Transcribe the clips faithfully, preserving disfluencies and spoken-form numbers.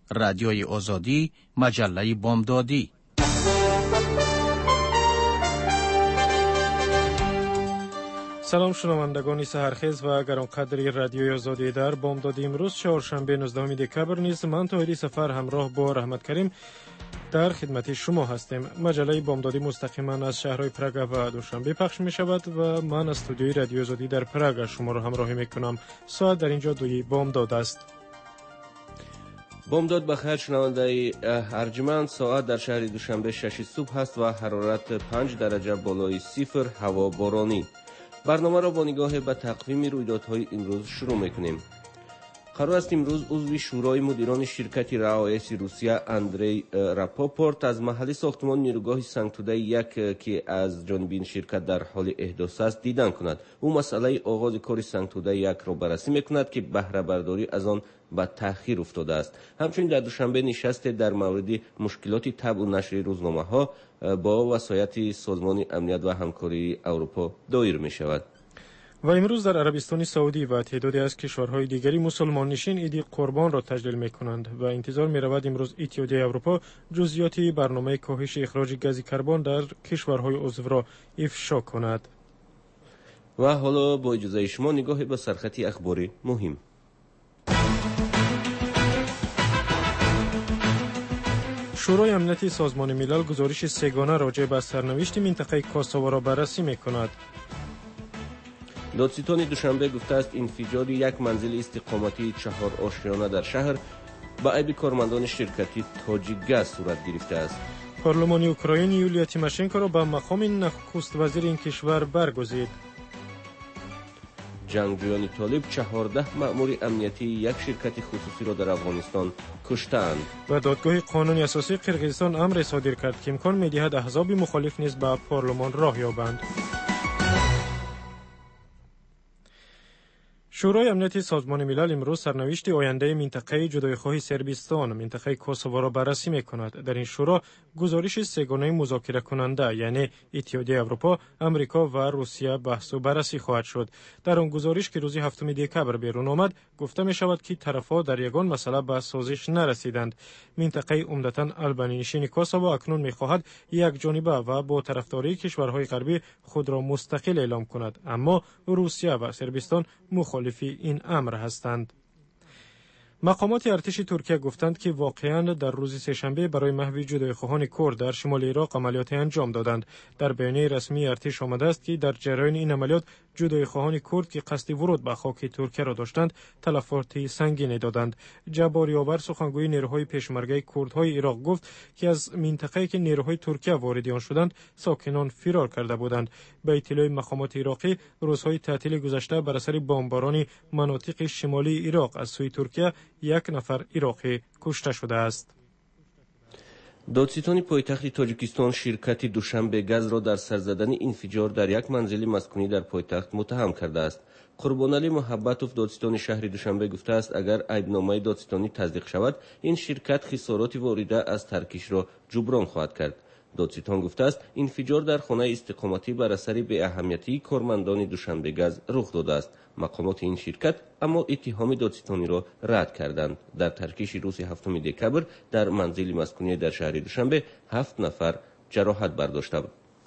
رادیوی آزادی، مجله بامدادی. سلام شنوندگان سحرخیز و گرانقدری رادیوی آزادی در بامدادی. امروز چهارشنبه نوزدهم دکبر نیست. من طاهری سفر همراه با رحمت کریم در خدمت شما هستیم. مجله بامدادی مستقیما از شهرهای پراگ و دوشنبه پخش می شود و من از استودیوی رادیوی آزادی در پراگ شما را همراهی می کنم. ساعت در اینجا دوی بامداد است. بامداد بخیر شنونده ارجمند. ساعت در شهر دوشنبه شش صبح است و حرارت پنج درجه بالای صفر، هوا بارانی. برنامه را با نگاه به تقویم رویدادهای امروز شروع میکنیم. قرار است امروز عضو شورای مدیران شرکت رائس روسیه اندری راپاپورت از محل ساختمان نیروگاه سنگتوده یک که از جانب این شرکت در حال احداث است دیدن کند. او مسئله آغاز کار سنگتوده یک را بررسی میکند که بهره برداری از آن به تأخیر افتاده است. همچنین در دوشنبه نشست در مورد مشکلات طبع و نشر روزنامه ها با وصایت سازمان امنیت و همکاری اروپا دایر می شود. و امروز در عربستان سعودی و تعدادی از کشورهای دیگری مسلمان نشین عید قربان را تجلیل می کنند و انتظار می رود امروز اتحادیه اروپا جزئیات برنامه کاهش اخراج گاز کربن در کشورهای عضو را افشا کند. و حالا با اجازه شما نگاه به سرخط اخباری مهم. شورای امنیتی سازمان ملل گزارش سه‌گانه راجع به سرنوشت منطقه کاساوا را بررسی می کند. دادستان دوشنبه گفته است انفجار یک منزل استقامتی چهار آشیانه در شهر با عیب کارمندان شرکتی تاجیکگاز صورت گرفته است. پارلمان اوکراین یولیا تیماشنکو را به مقام نخست وزیر این کشور برگزید. جنگجویان طالب چهارده مأمور امنیتی یک شرکت خصوصی را در افغانستان کشتند. و دادگاه قانون اساسی قرقیزستان امر صادر کرد که امکان می‌دهد احزاب مخالف نیز به پارلمان راه یابند. شورای امنیتی سازمان ملل امروز سرنوشت آینده منطقه جدایی‌خواه سربستان منطقه کاساوا را بررسی می‌کند. در این شورا گزارش سه‌گانه مذاکره کننده یعنی اتحادیه اروپا، آمریکا و روسیه بحث و بررسی خواهد شد. در آن گزارش که روز هفتم دکبر بیرون آمد گفته می‌شود که طرف‌ها در یگان مسئله به سازش نرسیدند. منطقه عمدتاً آلبانی نشین کاساوا اکنون می‌خواهد یک جانبه و با طرفداری کشورهای غربی خود را مستقل اعلام کند، اما روسیه و سربستان مخالف این امر هستند. مقامات ارتش ترکیه گفتند که واقعاً در روز سه‌شنبه برای محو جدایی‌خواهان کرد در شمال عراق عملیات انجام دادند. در بیانیه رسمی ارتش آمده است که در جریان این عملیات جدایی‌خواهان کرد که قصد ورود به خاک ترکیه را داشتند تلفات سنگینی دادند. جبار یاور سخنگوی نیروهای پیشمرگه کردهای عراق گفت که از منطقه‌ای که نیروهای ترکیه وارد آن شدند ساکنان فرار کرده بودند. به اطلاع مقامات عراقی روزهای تعطیل گذشته بر اثر بمباران مناطق شمالی عراق از سوی ترکیه یک نفر عراقی کشته شده است. دادستان پایتخت تاجیکستان شرکت دوشنبه گاز را در سر زدن انفجار در یک منزل مسکونی در پایتخت متهم کرده است. قربانعلی محبتوف دادستان شهر دوشنبه گفته است اگر عیبنامه دادستانی تصدیق شود این شرکت خسارات وارده از ترکش را جبران خواهد کرد. دادستان گفته است انفجار در خانه استقامتی بر اثر بی اهمیتی کارمندان دوشنبه گاز رخ داده است. مقامات این شرکت اما اتهام دادستانی را رد کردند. در ترکش روز هفتم دکبر در منزل مسکونی در شهر دوشنبه هفت نفر جراحت برداشتند.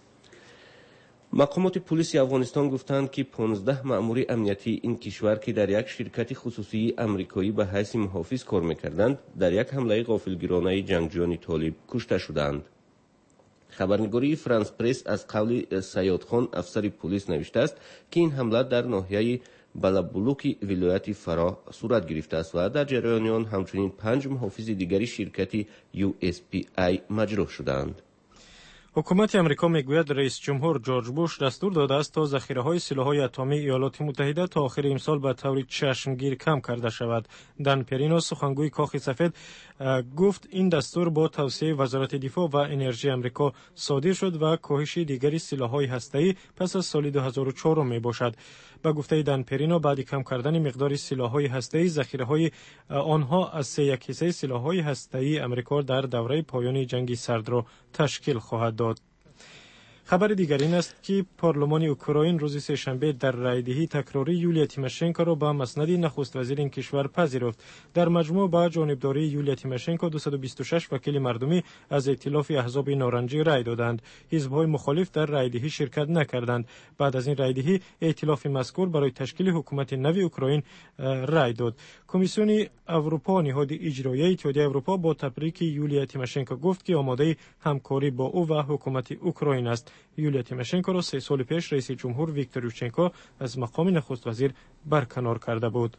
مقامات پلیس افغانستان گفتند که پانزده مأمور امنیتی این کشور که در یک شرکت خصوصی امریکایی به حیث محافظ کار می‌کردند در یک حمله غافلگیرانه جنگجویان طالب کشته شدند. خبرنگاری فرانس پرس از قول سیاد خان افسر پلیس نوشته است که این حمله در ناحیه بلابلوک ولایت فراه صورت گرفته است و در جریان آن همچنین پنج محافظ دیگری شرکت یو اس پی آی مجروح شدند. حکومت امریکا میگوید رئیس جمهور جورج بوش دستور داده است تا ذخیره‌های سلاح‌های اتمی ایالات متحده تا آخر امسال به طور چشمگیر کم کرده شود. دن پرینو سخنگوی کاخ سفید گفت این دستور با توصیه وزارت دفاع و انرژی امریکا صادر شد و کاهش دیگری سلاح‌های هسته‌ای پس از سال دو هزار و چهار میباشد. به گفته دن پرینو بعد کم کردن مقدار سلاح‌های هسته‌ای ذخیره‌های آنها از سه یک حصه سلاح‌های هسته‌ای امریکا در دوره پایان جنگ سرد را تشکیل خواهد داد. خبر دیگر این است که پارلمان اوکراین روز سه‌شنبه در رایدهی تکراری یولیا تیماشنکو را به مسند نخست وزیر این کشور پذیرفت. در مجموع با جانبداری یولیا تیماشنکو دویست و بیست و شش وکیل مردمی از ائتلاف احزاب نارنجی رای دادند. حزب‌های مخالف در رایدهی شرکت نکردند. بعد از این رایدهی ائتلاف مذکور برای تشکیل حکومت نو اوکراین رای داد. کمیسیون اروپا نهاد اجرایی اتحادیه اروپا با تبریک یولیا تیماشنکو گفت که آماده همکاری با او و حکومت اوکراین است. یولیا تیماشنکو را سه سال پیش رئیس جمهور ویکتور یوشچنکو از مقام نخست وزیر برکنار کرده بود.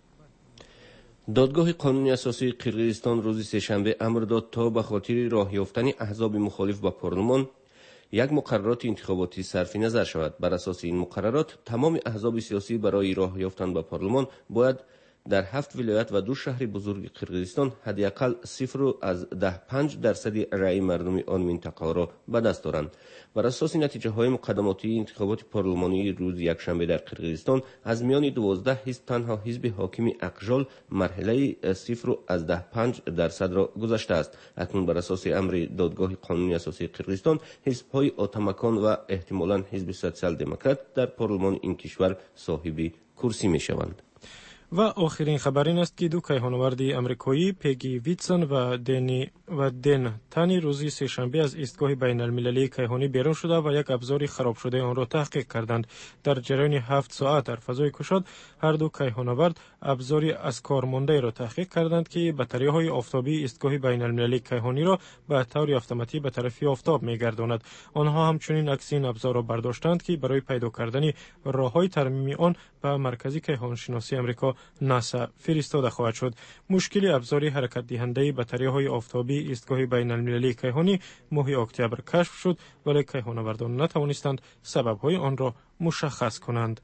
دادگاه قانونی اساسی قرقیزستان روز سه‌شنبه امر داد تا به خاطر راه یافتن احزاب مخالف به پارلمان یک مقررات انتخاباتی صرف نظر شود. بر اساس این مقررات تمام احزاب سیاسی برای راه یافتن به پارلمان باید در هفت ولایت و دو شهر بزرگ قرقیزستان حداقل صفر و از ده پنج درصد رأی مردم آن منطقه را به دست دارند. بر اساس نتیجه های مقدماتی انتخابات پارلمانی روز یکشنبه در قرقیزستان از میان دوازده حزب تنها حزب حاکم اقژال مرحله صفر و از ده پنج درصد را گذشته است. اکنون بر اساس امر دادگاه قانونی اساسی قرقیزستان حزب های آتمکان و احتمالاً حزب سوسیال دموکرات در پارلمان این کشور صاحب کرسی می شوند. و آخرین خبر این است که دو کیهانآورد امریکایی پگی ویتسون و دنی و دن تانی روزی سه‌شنبه از ایستگاه بین المللی کیهانی بیرون شده و یک ابزار خراب شده آن را تحقیق کردند. در جریان هفت ساعت در فضای کشاد هر دو کیهانآورد ابزاری از کار مانده را تحقیق کردند که بطری‌های آفتابی ایستگاه بین المللی کیهانی را به طور اتوماتیک به طرف آفتاب می‌گرداند. آنها همچنین عکس این ابزار را برداشتند که برای پیدا کردن راه‌های ترمیم آن به مرکز کیهانشناسی آمریکا ناسا فرستاده خواهد شد. مشکل ابزار حرکت دهنده بطری‌های آفتابی ایستگاه بین المللی کیهانی ماه اکتبر کشف شد، ولی کیهانآوردان نتوانستند سبب‌های آن را مشخص کنند.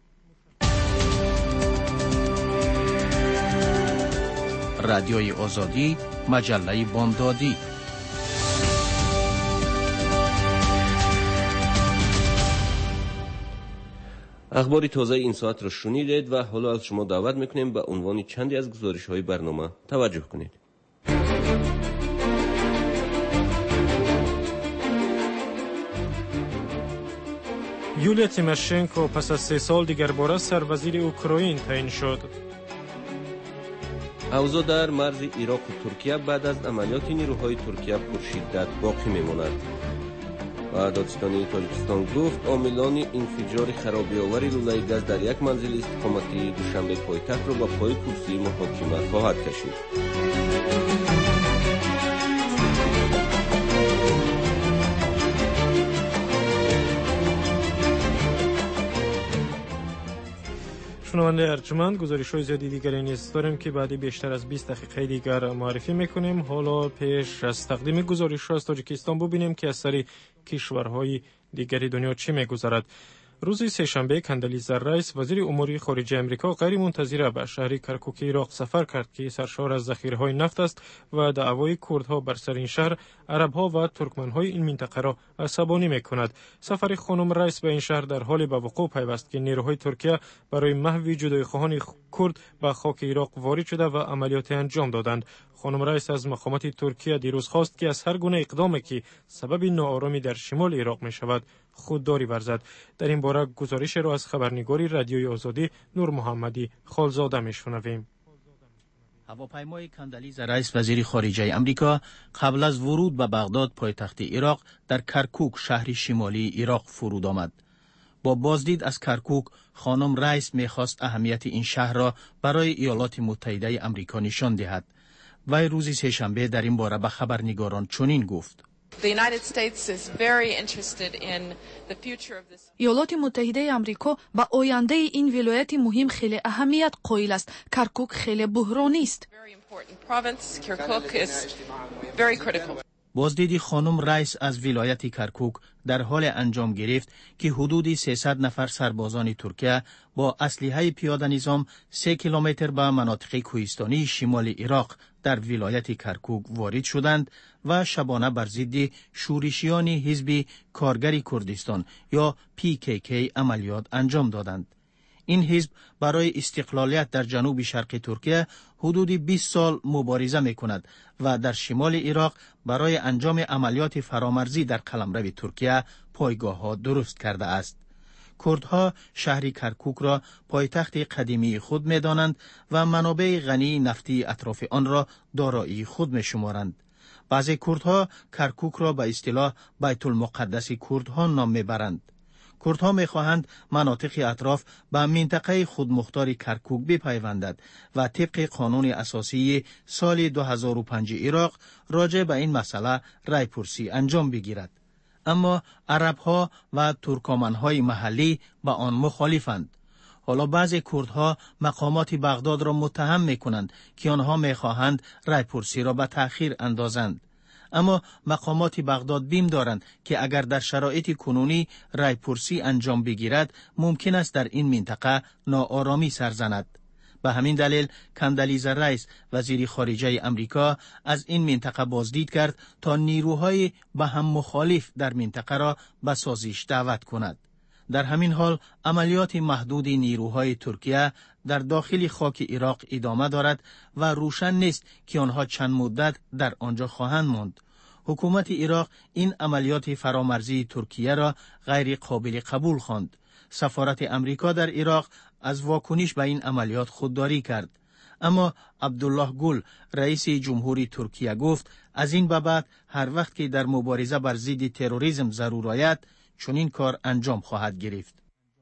رادیوی آزادی، مجله بامدادی. اخبار تازه این ساعت را شنیدید و حالا از شما دعوت میکنیم به عنوان چندی از گزارش‌های برنامه توجه کنید. یولیا تیماشنکو پس از سه سال دیگر بار سروزیر اوکراین تعیین شد. اوضاع در مرز عراق و ترکیه بعد از عملیات نیروهای ترکیه پرشدت باقی میماند. و دادستانی تاجیکستان گفت عاملان انفجار خرابی‌آور لوله گاز در یک منزل استقامتی دوشنبه پایتخت را به پای کرسی محاکمه خواهد کشید. شنونده ارجمند، گزارش‌های زیادی دیگری نیز داریم که بعدی بیشتر از بیست دقیقه دیگر معرفی میکنیم. حالا پیش از تقدیم گزارش‌ها از تاجیکستان ببینیم که از سر کشورهای دیگری دنیا چه میگذرد. روز سه‌شنبه کندالیزا رایس وزیر امور خارجه آمریکا غیر منتظره به شهر کرکوک عراق سفر کرد که سرشار از ذخیره‌های نفت است و دعوای کردها بر سر این شهر عرب‌ها و ترکمن‌های این منطقه را عصبانی می‌کند. سفر خانم رایس به این شهر در حال به وقوع پیوست که نیروهای ترکیه برای محو جدایی‌خواهان کرد به خاک عراق وارد شده و عملیات انجام دادند. خانم رایس از مقامات ترکیه دیروز خواست که از هر گونه اقدامی که سبب ناآرامی در شمال عراق می‌شود خودداری ورزد. در این باره گزارش را از خبرنگار رادیوی آزادی نور محمدی خالزاده میشنویم. هواپیمای کندالیزا رایس وزیر خارجه آمریکا قبل از ورود به بغداد پایتخت عراق در کرکوک شهر شمالی عراق فرود آمد. با بازدید از کرکوک خانم رایس میخواست اهمیت این شهر را برای ایالات متحده آمریکا نشان دهد. وی روز سه‌شنبه در این باره به خبرنگاران چنین گفت: ایالات متحده آمریکا به آینده این ولایت مهم خیلی اهمیت قائل است. کرکوک خیلی بحرانی است. بازدید خانم رایس از ولایت کرکوک در حال انجام گرفت که حدود سیصد نفر سربازان ترکیه با اسلحه پیاده نظام سه کیلومتر به مناطق کوهستانی شمال عراق در ولایت کرکوک وارد شدند و شبانه بر ضد شورشیان حزب کارگر کردستان یا پی کی کی عملیات انجام دادند. این حزب برای استقلالیت در جنوب شرق ترکیه حدود بیست سال مبارزه می کند و در شمال عراق برای انجام عملیات فرامرزی در قلمرو ترکیه پایگاه ها درست کرده است. کردها شهر کرکوک را پایتخت قدیمی خود می دانند و منابع غنی نفتی اطراف آن را دارایی خود می شمارند. بعضی کردها کرکوک را به اصطلاح بیت المقدس کردها نام می برند. کردها می خواهند مناطق اطراف به منطقه خودمختار کرکوک بپیوندد و طبق قانون اساسی سال دو هزار و پنج عراق راجع به این مسئله رای پرسی انجام بگیرد. اما عربها و ترکمنهای محلی به آن مخالفند. حالا بعضی کردها مقامات بغداد را متهم می کنند که آنها می خواهند رای پرسی را به تأخیر اندازند. اما مقامات بغداد بیم دارند که اگر در شرایط کنونی رای پرسی انجام بگیرد ممکن است در این منطقه ناآرامی سر زند. به همین دلیل کندالیزا رایس وزیر خارجه امریکا از این منطقه بازدید کرد تا نیروهای به هم مخالف در منطقه را به سازش دعوت کند. در همین حال عملیات محدود نیروهای ترکیه در داخل خاک عراق ادامه دارد و روشن نیست که آنها چند مدت در آنجا خواهند ماند. حکومت عراق این عملیات فرامرزی ترکیه را غیر قابل قبول خواند. سفارت امریکا در عراق از واکنش به این عملیات خودداری کرد. اما عبدالله گل رئیس جمهوری ترکیه گفت از این به بعد هر وقت که در مبارزه بر ضد تروریسم ضرور آید چون این کار انجام خواهد گرفت.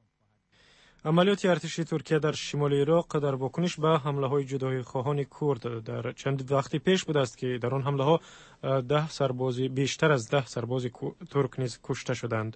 عملیات ارتشی ترکیه در شمال عراق در واکنش به حمله های جدایی خواهان کرد در چند وقتی پیش بود است که در آن حمله ها ده سرباز بیشتر از ده سرباز ترک نیز کشته شدند.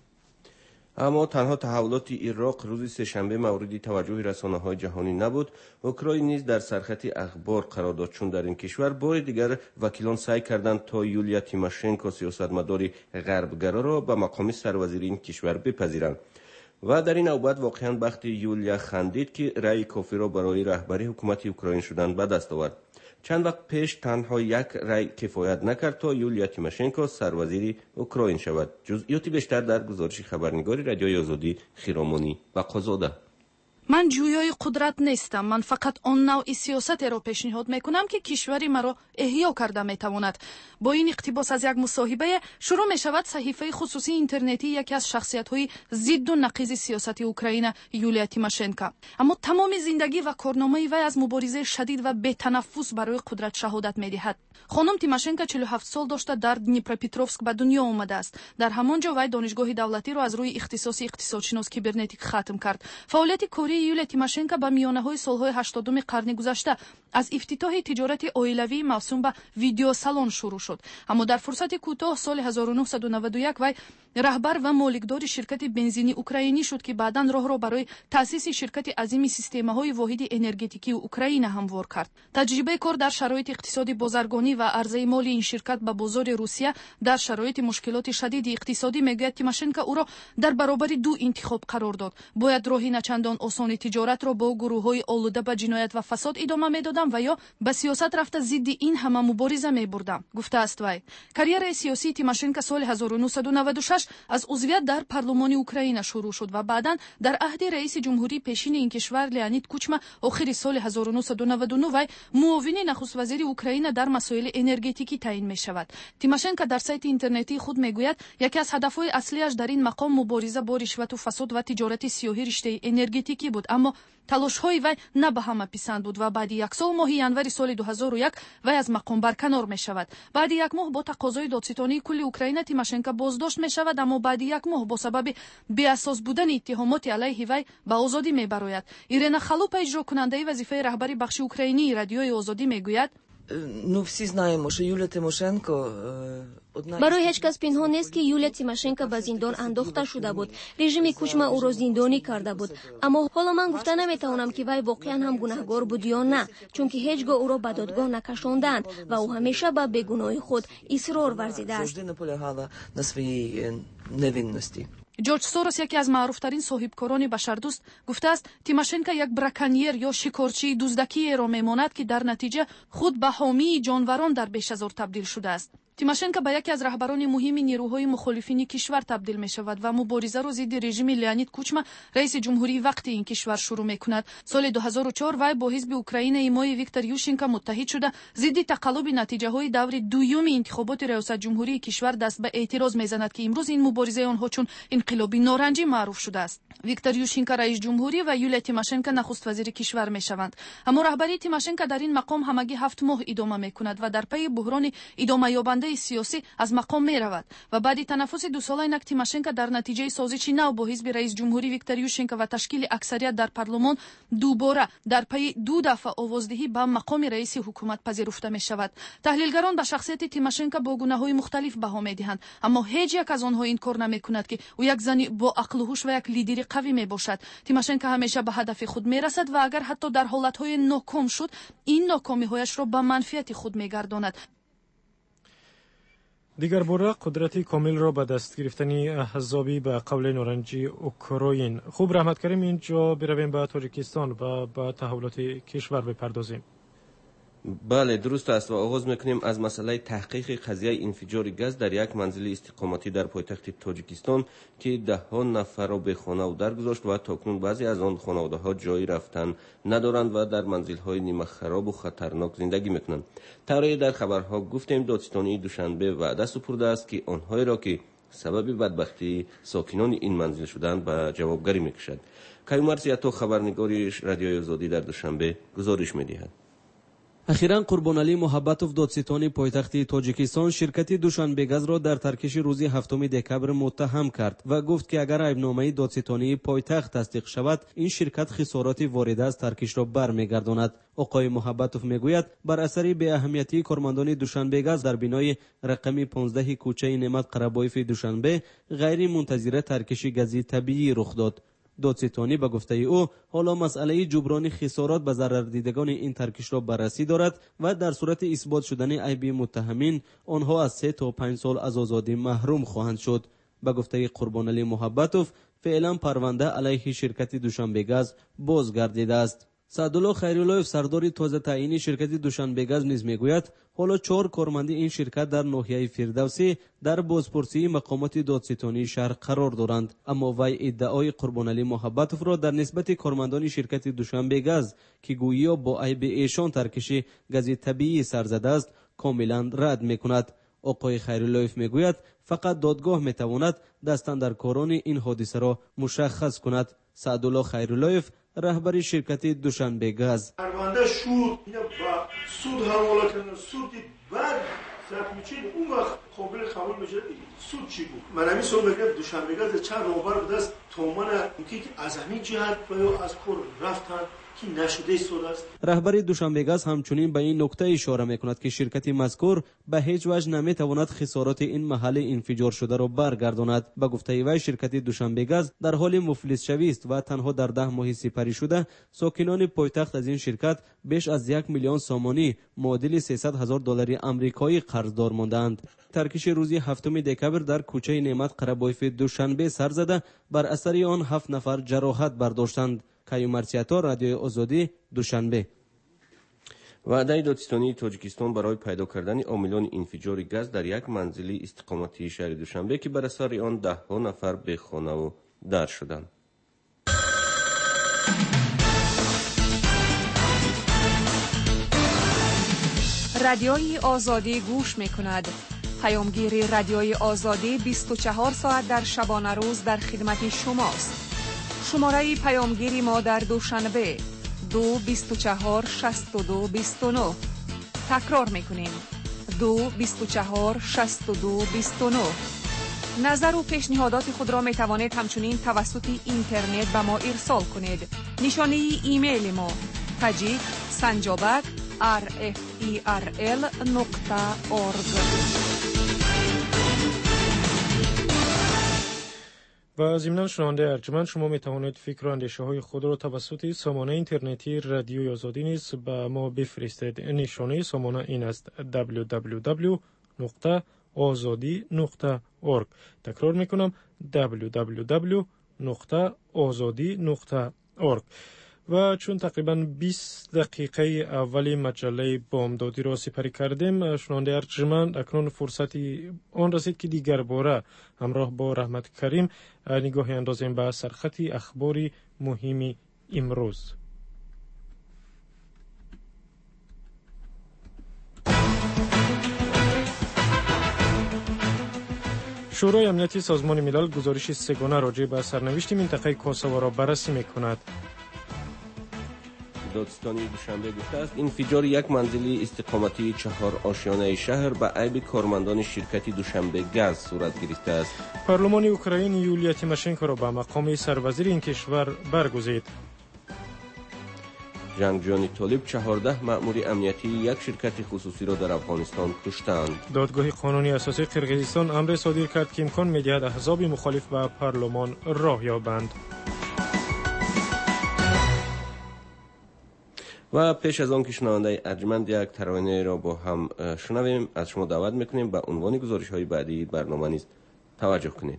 اما تنها تحولات عراق روز سه‌شنبه مورد توجه رسانه‌های جهانی نبود. اوکراین نیز در سرخط اخبار قرار داد چون در این کشور بار دیگر وکیلان سعی کردند تا یولیا تیماشنکو سیاستمدار غربگرا را به مقام سروزیر این کشور بپذیرند و در این نوبت واقعا بخت یولیا خندید که رأی کافی را برای رهبری حکومت اوکراین شدن به دست آورد. چند وقت پیش تنها یک رأی کفایت نکرد تا یولیا تیماشنکو سروزیر اوکراین شود. جزئیات بیشتر در گزارش خبرنگار رادیوی آزادی خیرامانی و قازاده. من جویای قدرت نیستم. من فقط آن نوع سیاست را پیشنهاد میکنم که کشوری مرا احیا کرده میتواند. با این اقتباس از یک مصاحبه شروع می شود صحیفه خصوصی اینترنتی یکی از شخصیت های ضد و نقیض سیاست اوکراین یولیا تیماشنکو. اما تمام زندگی و کارنامه وی از مبارزه شدید و بی‌تنفس برای قدرت شهادت میدهد. خانم تیماشنکو چهل و هفت سال داشته در دنیپروپتروفسک به دنیا آمده است. در همانجا وی دانشگاه دولتی را از روی اختصاص اقتصادشناس کیبرنتیک ختم کرد. فعالیت کاری یولیا تیماشنکو با میانه‌های سال‌های هشتادم قرن گذشته از افتتاح تجارت اویلوی موسوم به ویدیو سالن شروع شد. اما در فرصت کوتاه سال هزار و نهصد و نود و یک وی رهبر و مالکدار شرکت بنزینی اوکراینی شد که بعداً راه را برای تأسیس شرکت عظیم سیستم‌های واحد انرژتیکی اوکراین هموار کرد. تجربه کار در شرایط اقتصادی بازرگانی و عرضه مالی این شرکت به بازار روسیه در شرایط مشکلات شدید اقتصادی میگوید تیماشنکو او را در برابر دو انتخاب قرار داد. باید راهی نچندان آسان تجارت را با گروه‌های آلوده به جنایت و فساد ادامه میدادم و یا به سیاست رفته ضد این همه مبارزه میبردم، گفته است وی. کریر سیاسی تیماشنکو سال هزار و نهصد و نود و شش از عضویت در پارلمان اوکراین شروع شد و بعداً در عهد رئیس جمهوری پیشین این کشور لئونید کوچما آخر سال هزار و نهصد و نود و نه وی معاون نخست وزیر اوکراین در مسائل انرژتیکی تعیین می شود. تیماشنکو در سایت اینترنتی خود میگوید یکی از هدفهای اصلیش در این مقام مبارزه با رشوت و فساد و تجارت سیاهی رشته انرژتیکی بود. اما تلاش‌های وی نه به همه پسند بود و بعد یک سال ماه ینوری سال دو هزار و یک وی از مقام برکنار می شود. بعد یک ماه با تقاضای دادستانی کل اوکراین تیماشنکو بازداشت می شود، اما بعد یک ماه با سبب بی اساس بودن اتهامات علیه وی به آزادی می براید. ایرنا خلوپ اجرا کننده وظیفه رهبری بخش اوکراینی رادیوی آزادی میگوید Ну, всі знаємо, що Юлія Тимошенко одна برای هیچ کس پنهان نیست که یولیا تیماشنکو به زندان انداخته شده بود. رژیم کوچما او را زندانی کرده بود. اما حالا من گفته نمیتوانم که وی واقعا هم گناهکار بود یا نه، چون که هیچگاه او را به دادگاه نکشاندند و او همیشه به بیگناهی خود اصرار ورزیده است. завжди наполягала на своїй невинності. جورج سوروس یکی از معروفترین صاحبکاران بشردوست گفته است تیماشنکو یک براکنیر یا شکارچی دزدکی را میماند که در نتیجه خود به حامی جانوران در بیش از تبدیل شده است. тимошенко ба яке аз раҳбарони муҳими нерӯҳои мухолифини кишвар табдил мешавад ва муборизаро зидди режими Леонид Кучма, раиси ҷумҳурии вақти ин кишвар шурӯъ мекунад. Соли ду ҳазору чор вай бо ҳизби Украинаи мои Виктор Ющенко муттаҳид шуда зидди тақаллуби натиҷаҳои даври дуюми интихоботи раёсатҷумҳурии кишвар даст ба эътироз мезанад, ки имрӯз ин муборизаи онҳо чун инқилоби норанҷӣ маъруф шудааст. Виктор Ющенко раис ҷумҳурӣ ва Юлия Тимошенко нахуст вазири кишвар мешаванд. аммо раҳбарии Тимошенко дар ин мақом ҳамагӣ ҳафт моҳ идома мекунад ва дар пайи буҳрони идомаёбандаи сиёсӣ аз мақом меравад ва баъди танаффуси дусола инак Тимошенко дар натиҷаи созиши нав бо ҳизби раисҷумҳурӣ Виктор Ющенко ва ташкили аксарият дар парлумон дубора дар пайи ду дафъа овоздиҳӣ ба мақоми раиси ҳукумат пазируфта мешавад. таҳлилгарон ба шахсияти Тимошенко бо гунаҳҳои мухталиф баҳо медиҳанд, аммо ҳеҷ як аз онҳо инкор намекунад ки ӯ як зани бо ақлу ҳуш ва як лидери қавӣ мебошад. Тимошенко ҳамеша ба ҳадафи худ мерасад ва агар ҳатто дар ҳолатҳое ноком шуд, ин нокомиҳояшро ба манфиати худ мегардонад. дигар бора қудрати комилро ба даст гирифтани аҳзоби ба қавли норанҷи Украин. хуб, раҳмат карим, инҷо биравем ба Тоҷикистон ва ба таҳввулоти кишвар бипардозем. бале, дуруст аст ва оғоз мекунем аз масъалаи таҳқиқи қазияи инфиҷори газ дар як манзили истиқоматӣ дар пойтахти Тоҷикистон, ки даҳҳо нафарро бехонаву даргузошт ва токунун баъзе аз он хонаводаҳо ҷойи рафтан надоранд ва дар манзилҳои нимахаробу хатарнок зиндагӣ мекунанд. тавре дар хабарҳо гуфтем додситонии Душанбе ваъда супурдааст, ки онҳоеро ки сабаби бадбахтии сокинони ин манзил шуданд ба ҷавобгарӣ мекушад. Каюмар Зиято, хабарнигори Радиои Озодӣ дар Душанбе, гузориш медиҳад. ахиран Қурбонали Муҳаббатов, додситони пойтахти Тоҷикистон, ширкати Душанбегазро дар таркиши рӯзи ҳафтуми декабр муттаҳам кард ва гуфт, ки агар айбномаи додситонии пойтахт тасдиқ шавад, ин ширкат хисороти ворида аз таркишро бармегардонад. оқои Муҳаббатов мегӯяд, бар асари беаҳамиятии кормандони Душанбегаз дар бинои рақами понздаҳи кӯчаи Неъмат Қарабоеви Душанбе ғайримунтазира таркиши гази табиӣ рух дод. додситонӣ ба гуфтаи ӯ ҳоло масъалаи ҷуброни хисорот ба зарардидагони ин таркишро баррасӣ дорад ва дар сурати исбот шудани айби муттаҳамин онҳо аз се то панҷ сол аз озодӣ маҳрум хоҳанд шуд. ба гуфтаи Қурбонали Муҳаббатов, феълан парванда алайҳи ширкати Душанбегаз боз гардидааст. Саъдулло Хайруллоев, сардори тозатаъини ширкати Душанбегаз, низ мегӯяд, ҳоло чор корманди ин ширкат дар ноҳияи Фирдавсӣ дар бозпурсии мақомоти додситонии шаҳр қарор доранд. аммо вай иддаои Қурбонали Муҳаббатовро дар нисбати кормандони ширкати Душанбегаз, ки гӯё бо айби эшон таркиши гази табиӣ сар задааст, комилан рад мекунад. оқои Хайруллоев мегӯяд, фақат додгоҳ метавонад дастандаркорони ин ҳодисаро мушаххас кунад. Саъдулло Хайруллоев, раҳбари ширкати Душанбегаз: парванда шуд, ба суд ҳавола карданд, суди баъд закмичил он вақт қобил қабул мешад. суд чӣ буд? ман ҳамин сол мегӯям Душанбегаз чанд роҳбар будааст то мана ки аз ҳамин ҷиҳат ё аз кор рафтанд ки нашуда истодааст. раҳбари Душанбегаз ҳамчунин ба ин нукта ишора мекунад, ки ширкати мазкур ба ҳеҷ ваҷҳ наметавонад хисороти ин маҳалли инфиҷоршударо баргардонад. ба гуфтаи вай, ширкати Душанбегаз дар ҳоли муфлисшавист ва танҳо дар даҳ моҳи сипарӣ шуда сокинони пойтахт аз ин ширкат беш аз як миллион сомонӣ муодили сесад ҳазор доллари амрикоӣ қарздор мондаанд. таркиши рӯзи ҳафтуми декабр дар кӯчаи Неъмат Қарабоеви Душанбе сар зада, бар асари он ҳафт нафар ҷароҳат бардоштанд. Каюмар Зиято, Радиои Озодӣ, Душанбе. ваъдаи додситонии Тоҷикистон барои пайдо кардани омилони инфиҷори газ дар як манзили истиқоматии шаҳри Душанбе, ки бар асари он даҳҳо нафар бехонаву дар шуданд. радиои Озодӣ гӯш мекунад. паёмгири радиои Озодӣ бисту чаҳор соат дар шабонарӯз дар хидмати шумост. шумораи паёмгири мо дар Душанбе ду бисту чаҳор шасту ду бисту нӯҳ. такрор мекунем: ду бисту чаҳор шасту ду бисту нӯҳ. назару пешниҳодоти худро метавонед ҳамчунин тавассути интернет ба мо ирсол кунед. нишонаи имейли мо: таҷик санҷобак ар эф и ар эл нуқта орг. و ضمناً شنونده ارجمند، شما می توانید فکر و اندیشه های خود را توسط سامانه اینترنتی رادیوی آزادی نیز به ما بفرستید. نشانه سامانه این است: دبلیو دبلیو دبلیو نقطه آزادی نقطه اورگ. تکرار میکنم: دبلیو دبلیو دبلیو نقطه آزادی نقطه اورگ. و چون تقریبا بیست دقیقه اولی مجله بامدادی را سپری کردیم، شنونده ارجمند، اکنون فرصتی آن رسید که دیگر باره همراه با رحمت کریم نگاهی اندازیم به سرخط اخباری مهم امروز. شورای امنیتی سازمان ملل گزارش سه‌گانه راجع به سرنوشت منطقه کوسوو را بررسی می‌کند. دادستانی دوشنبه گفته است انفجار یک منزلی استقامتی چهار آشیانه شهر به عیب کارمندان شرکت دوشنبه گاز صورت گرفته است. پارلمان اوکراین یولیا تیماشنکو را به مقام سروزیر این کشور برگزید. جنگجویان طالب چهارده مأمور امنیتی یک شرکت خصوصی را در افغانستان کشتند. دادگاه قانونی اساسی قرقیزستان امر صادر کرد که امکان می‌دهد احزاب مخالف به پارلمان راه یابند. و پیش از آن که شنونده ارجمند یک ترانه را با هم شنویم، از شما دعوت میکنیم به عنوان گزارش های بعدی برنامه نیز توجه کنید.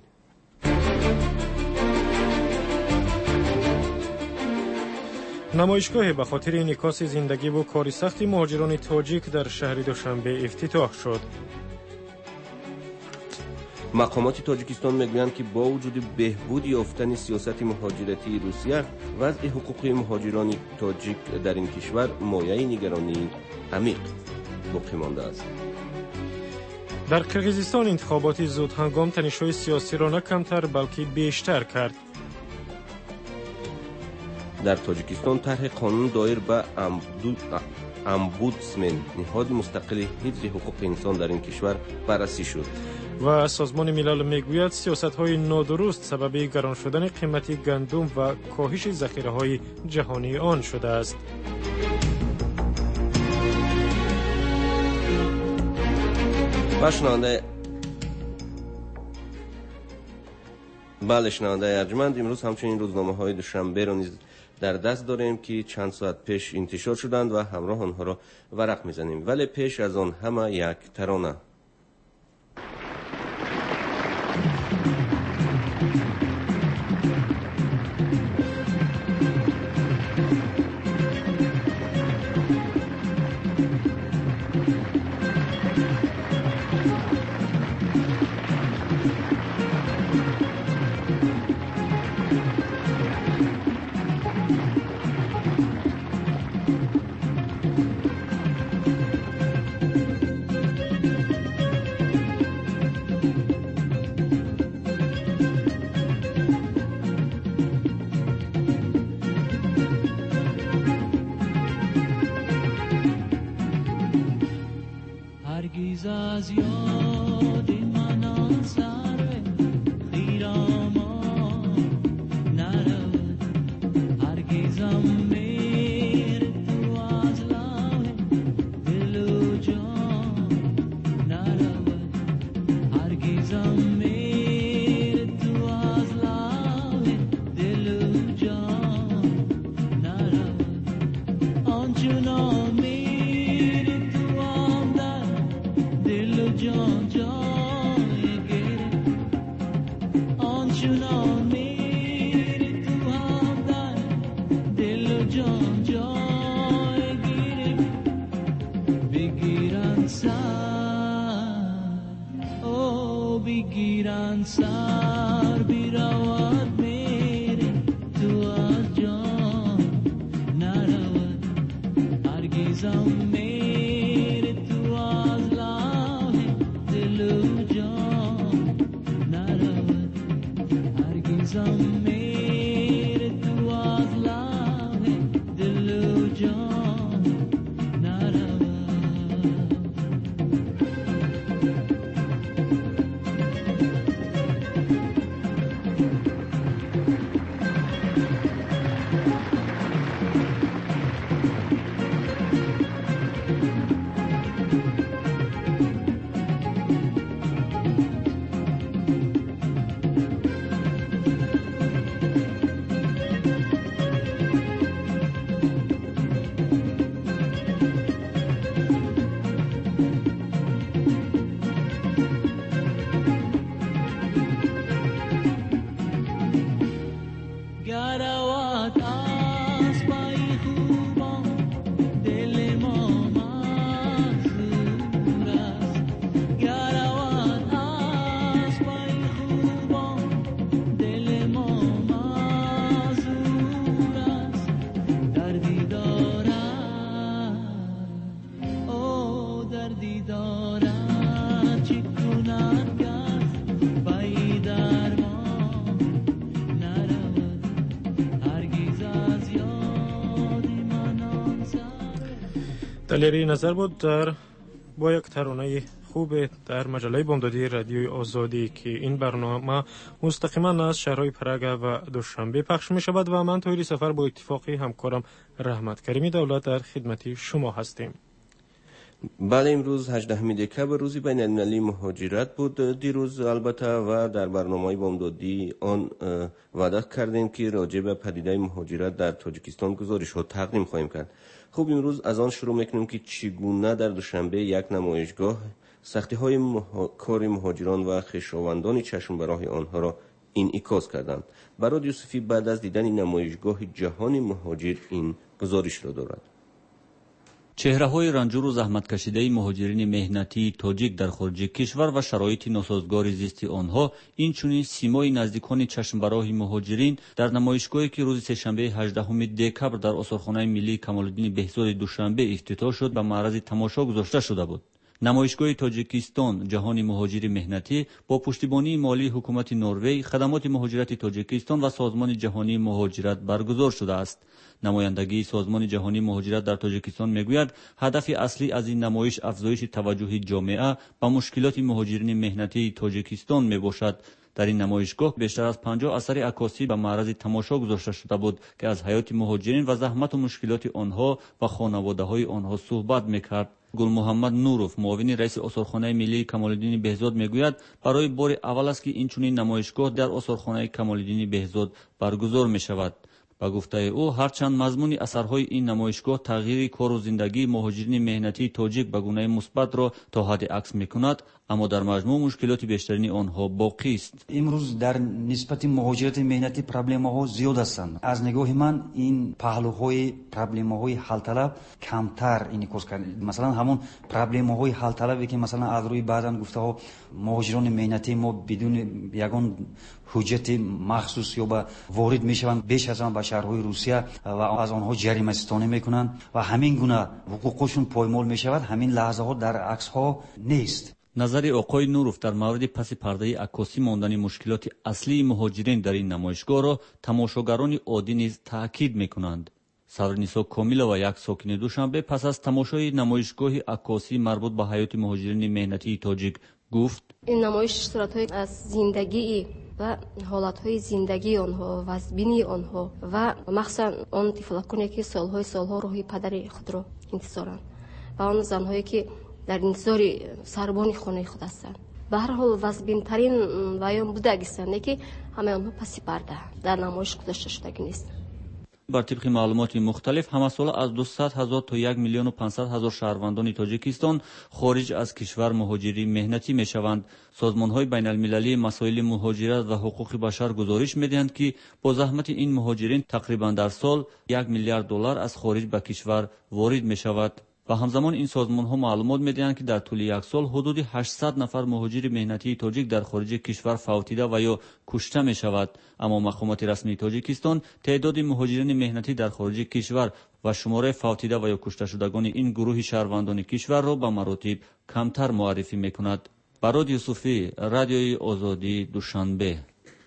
نمایشگاه به خاطر انعکاس زندگی و کار سخت مهاجران تاجیک در شهر دوشنبه افتتاح شد. مقامات تاجیکستان میگویند که با وجود بهبود یافتن سیاست مهاجرتی روسیه، وضع حقوق مهاجران تاجیک در این کشور مایه نگرانی عمیق باقی مانده است. در قرقیزستان انتخابات زود هنگام تنش‌های سیاسی را نه کمتر بلکه بیشتر کرد. در تاجیکستان طرح قانون دایر به امبودسمن، نهاد مستقل حفظ حقوق انسان در این کشور، بررسی شد. و سازمان ملل میگوید سیاست‌های نادرست سبب گران شدن قیمت گندم و کاهش ذخیره‌های جهانی آن شده است. و شنونده بله شنونده ارجمند، امروز همچنین روزنامه‌های دوشنبه را نیز در دست داریم که چند ساعت پیش انتشار شدند و همراه آنها را ورق می‌زنیم، ولی پیش از آن همه یک ترانه. Garawat aspa ولیری نظر بود در با یک ترانه خوب در مجله بامدادی رادیوی آزادی که این برنامه مستقیما از شهرهای پراگ و دوشنبه پخش می شود و من طوری سفر با اتفاقی همکارم رحمت کریمی دولت در خدمت شما هستیم. بله، امروز هجدهم دکبر روزی بین المللی مهاجرت بود. دیروز البته و در برنامه بامدادی آن وعده کردیم که راجع به پدیده مهاجرت در تاجیکستان گزارش ها تقدیم خواهیم کرد. خب امروز از آن شروع میکنیم که چگونه در دوشنبه یک نمایشگاه سختی های مها... کار مهاجران و خویشاوندان چشم براه آنها را انعکاس کردند. براد یوسفی بعد از دیدن نمایشگاه جهان مهاجر این گزارش را دارد. چهره‌های رنجور و زحمت‌کشیده مهاجرین مهنتی تاجیک در خارج کشور و شرایط ناسازگار زیستی آنها، اینچنین سیمای نزدیکان چشمبراه مهاجرین در نمایشگاهی که روز سه‌شنبه هجدهم دکبر در آثارخانه ملی کمال‌الدین بهزاد دوشنبه افتتاح شد به معرض تماشا گذاشته شده بود. نمایشگاه تاجیکستان جهان مهاجر مهنتی با پشتیبانی مالی حکومت نروژ، خدمات مهاجرت تاجیکستان و سازمان جهانی مهاجرت برگزار شده است. نمایندگی سازمان جهانی مهاجرت در تاجیکستان میگوید هدف اصلی از این نمایش افزایش توجه جامعه به مشکلات مهاجرین مهنتی تاجیکستان میباشد. در این نمایشگاه بیشتر از پنجاه اثر عکاسی به معرض تماشا گذاشته شده بود که از حیات مهاجرین و زحمت و مشکلات آنها و خانواده‌های آنها صحبت میکرد. گل محمد نوروف، معاون رئیس آثارخانه ملی کمال‌الدین بهزاد میگوید برای بار اول است که این چنین نمایشگاه در آثارخانه کمال‌الدین بهزاد برگزار میشود. با گفته او هرچند مضمون اثرهای این نمایشگاه تغییر کار و زندگی مهاجرین مهنتی تاجیک به گونه مثبت را تا حد عکس میکند، اما در مجموع مشکلات بیشترین آنها باقی است. امروز در نسبت مهاجرت مهنتی پروبلم‌ها زیاد هستند. از نگاه من این پهلوهای پروبلم‌های حل طلب کمتر انعکاس کرد. مثلا همون پروبلم‌های حل طلبی که مثلا از روی بعضن گفته ها مهاجران مهنتی ما بدون یگان حجت مخصوص یا با وارد میشوند بیش از آن به شهرهای روسیه و از آنها جریمه ستانی میکنند و همین گونه حقوقشون پایمال میشود، همین لحظه ها در عکس ها نیست. نظر آقای نوروف در مورد پس پرده عکاسی ماندن مشکلات اصلی مهاجرین در این نمایشگاه را تماشاگران عادی نیز تاکید میکنند. سرنیسا کامیلا و یک ساکن دوشنبه پس از تماشای نمایشگاه عکاسی مربوط به حیات مهاجرین مهنتی تاجیک گفت: این نمایش صورت‌های از زندگی و حالت‌های زندگی آنها، وضعبینی آنها و مخصوصاً آن طفلکانی که سال‌های سال‌ها روحی پدر خود را انتظارند و آن زن‌هایی که در انتظار سربان خانه خود هستند. به هر حال وضعبین‌ترین بیان بوده است که همه آنها پس پرده در نمایش گذاشته شده نیست. بر طبق معلومات مختلف همساله از دویست هزار تا یک میلیون و پانصد هزار شهروندان تاجیکستان خارج از کشور مهاجری مهنتی میشوند. سازمان‌های بین‌المللی مسائل مهاجرت و حقوق بشر گزارش می‌دهند که با زحمت این مهاجرین تقریباً در سال یک میلیارد دلار از خارج به کشور وارد می‌شود. و همزمان این سازمان‌ها معلومات می‌دهند که در طول یک سال حدود هشتصد نفر مهاجر مهنتی تاجیک در خارج کشور فوتیده و یا کشته می‌شود. اما مقامات رسمی تاجیکستان تعداد مهاجرین مهنتی در خارج کشور و شماره فوتیده و یا کشته شدگان این گروه شهروندان کشور را به مراتب کمتر معرفی می‌کند. براد یوسفی، رادیوی آزادی، دوشنبه.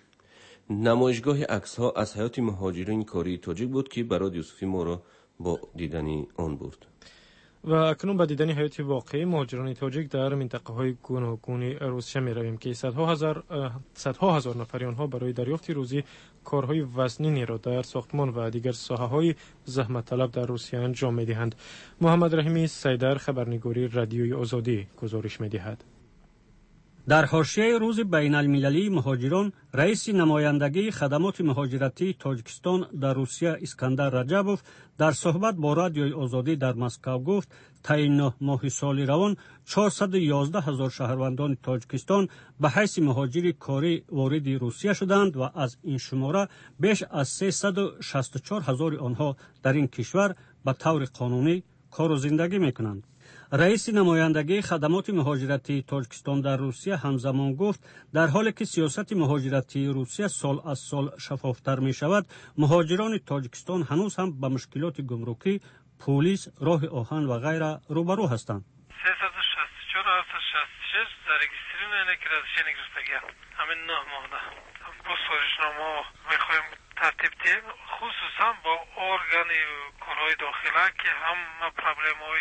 نمایشگاه عکس‌ها از حیات مهاجرین کاری تاجیک بود که براد یوسفی ما را با دیدن آن برد. و اکنون به دیدن حیات واقعی مهاجران تاجیک در منطقه های گوناگون روسیه می رویم که صدها هزار صدها هزار نفر آنها برای دریافت روزی کارهای وزنی را در ساختمان و دیگر ساحه های زحمت طلب در روسیه انجام می دهند. محمد رحیمی سیدر، خبرنگاری رادیوی آزادی، گزارش می دهد. در حاشیه روز بین المللی مهاجران، رئیس نمایندگی خدمات مهاجرتی تاجیکستان در روسیه اسکندر رجبوف در صحبت با رادیوی آزادی در مسکو گفت تا این نه ماه سال روان چهارصد و یازده هزار شهروندان تاجیکستان به حیث مهاجر کاری وارد روسیه شدند و از این شماره بیش از سیصد و شصت و چهار هزار آنها در این کشور به طور قانونی کار و زندگی میکنند. رئیس نمایندگی خدمات مهاجرتی تاجیکستان در روسیه همزمان گفت در حالی که سیاست مهاجرتی روسیه سال از سال شفافتر می شود، مهاجران تاجیکستان هنوز هم به مشکلات گمرکی، پلیس، راه آهن و غیره روبرو هستند. سیصد و شصت و چهار تا شصت و شش zaregistrированы elektronicznie گرفتگی‌اند. همین نه ماه با سازشنامه می‌خوایم ترتیب دهیم، خصوصا با ارگان کارهای داخله که هم پروبلم‌های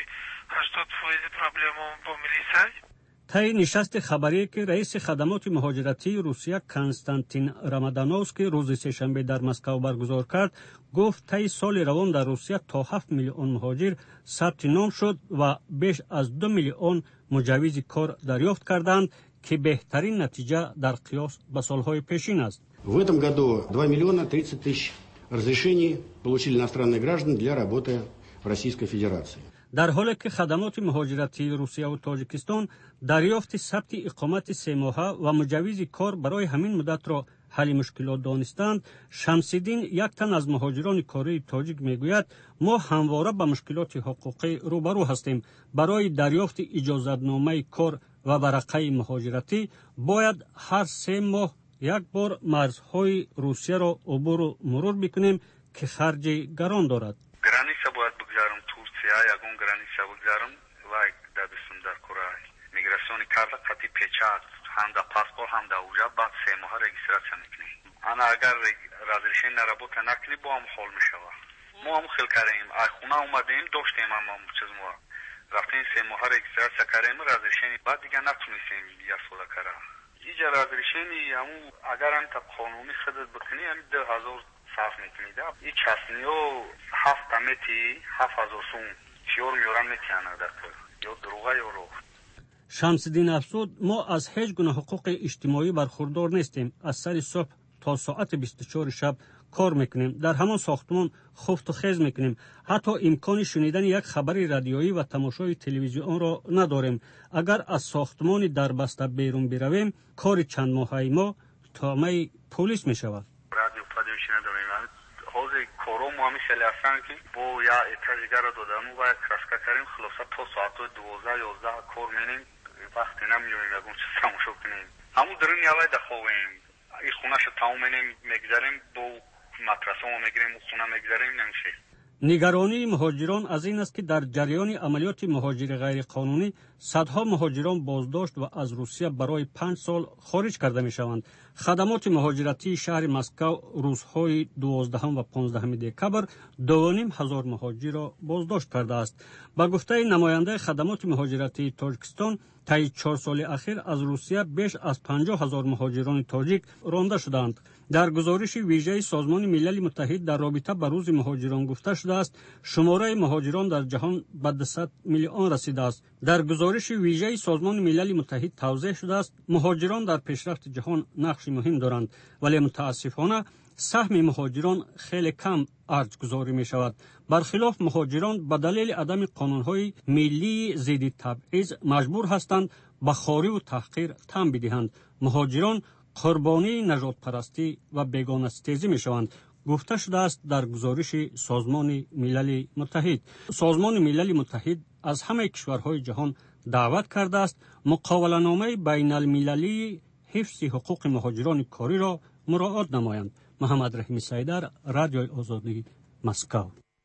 هشتاد فیصد پرابلمام با ملیسای. طی نشست خبری که رئیس خدمات مهاجرتی روسیه کنستانتین رامادانوفسکی روز سه‌شنبه در مسکو برگزار کرد، گفت طی سال روان در روسیه تا هفت میلیون مهاجر ثبت نام شد و بیش از دو میلیون مجوز کار دریافت کردند که بهترین نتیجه در قیاس به سالهای پیشین است. В этом году два миллиона тридцать тысяч разрешений получили иностранные граждане для работы в Российской Федерации. در حالی که خدمات مهاجرتی روسیه و تاجیکستان دریافت ثبت اقامت سه ماهه و مجوز کار برای همین مدت را حل مشکلات دانستند، شمس‌الدین یک تن از مهاجران کاری تاجیک میگوید ما همواره با مشکلات حقوقی روبرو هستیم. برای دریافت اجازه‌نامه کار و ورقه مهاجرتی باید هر سه ماه یک بار مرزهای روسیه را عبور و مرور بکنیم که خرج گران دارد. گرانیسا باید بگذارم ترکیه، یگون گرانیسا بگذارم و دبستان در کره میگراسیون کارت قطعی پیچات هم در پاسپورت هم در اوجا بعد سه ماه رجیستراسیون میکنیم. انا اگر رازرشین نرابط نکنی با هم حال میشه. ما هم خیلی کردیم. خونه اومدیم داشتیم اما چیز ما رفتیم سه ماه رجیستراسیون کردیم رازرشین بعد دیگه نتونستیم یا سولا کردم. اینجا رازرشینی همو اگر انت قانونی خدمت بکنی هم ده هزار صرف میکنید. این چسنیو هفت تمیتی هفت هزار سون چیور میورم میتیانه دکتر یا دروغه یا رو. شمس‌الدین افزود ما از هیچ گونه حقوق اجتماعی برخوردار نیستیم. از سر صبح تا ساعت بیست و چهار شب کار میکنیم. در همان ساختمان خفت و خیز میکنیم. حتی امکان شنیدن یک خبر رادیویی و تماشای تلویزیون را نداریم. اگر از ساختمان دربسته بیرون برویم کار چند ماهه ما تامه پلیس میشود. رادیو پادیوش نداریم. حوض کارو ما همیشه هستن که با یا اتجاگر را دادن و کراسکا کردیم خلاصه تا ساعت دوازده یازده کار میکنیم. وقتی نمیونیم اگه چه تماشا کنیم. همون درون یاوی دخویم. این خونه شو تمام میگذاریم با مدرسه ما میگیریم و خونه میگذاریم نمیشه. نگرانی مهاجران از این است که در جریان عملیات مهاجر غیر قانونی صدها مهاجران بازداشت و از روسیه برای پنج سال خارج کرده می شوند. خدمات مهاجرتی شهر مسکو روزهای دوازدهم و پانزدهم دکبر دو و نیم هزار مهاجر را بازداشت کرده است. با گفته نماینده خدمات مهاجرتی تاجیکستان طی چهار سال اخیر از روسیه بیش از پنجاه هزار مهاجران تاجیک رانده شدند. در گزارش ویژه سازمان ملل متحد در رابطه با روز مهاجران گفته شده است شماره مهاجران در جهان به دویست میلیون رسیده است. در گزارش ویژه سازمان ملل متحد توضیح شده است مهاجران در پیشرفت جهان نقش مهم دارند ولی متاسفانه سهم مهاجران خیلی کم ارج گذاری می شود. برخلاف مهاجران به دلیل عدم قانونهای ملی ضد تبعیض مجبور هستند به خواری و تحقیر تن بدهند. مهاجران قربانی نژاد پرستی و بیگانه ستیزی می شوند. گفته شده است در گزارش سازمان ملل متحد. سازمان ملل متحد از همه کشورهای جهان دعوت کرده است مقاوله‌نامه بین المللی حفظ حقوق مهاجران کاری را مراعات نمایند. محمد رحیم سیدر، رادیوی آزادی، مسکو.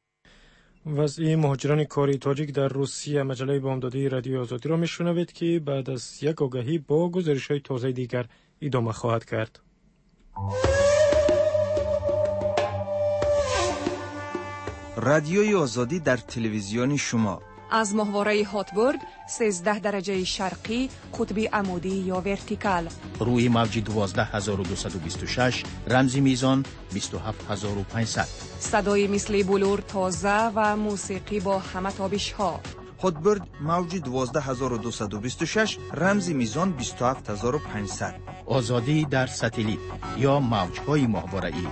وضع مهاجران کاری تاجیک در روسیه مجله بامدادی رادیو آزادی را میشنوید که بعد از یک آگهی با گزارش‌های تازه دیگر ادامه خواهد کرد. رادیوی آزادی در تلویزیون شما از ماهواره هاتبورگ سیزده درجه شرقی قطب عمودی یا ورتیکال روی موج دوازده هزار و دویست و بیست و شش رمزی میزان بیست و هفت هزار و پانصد صدای مثل بلور تازه و موسیقی با همه تابش ها. هاتبورگ موج دوازده هزار و دویست و بیست و شش رمزی میزان بیست و هفت هزار و پانصد. آزادی در ساتلیت یا موج‌های ماهواره‌ای.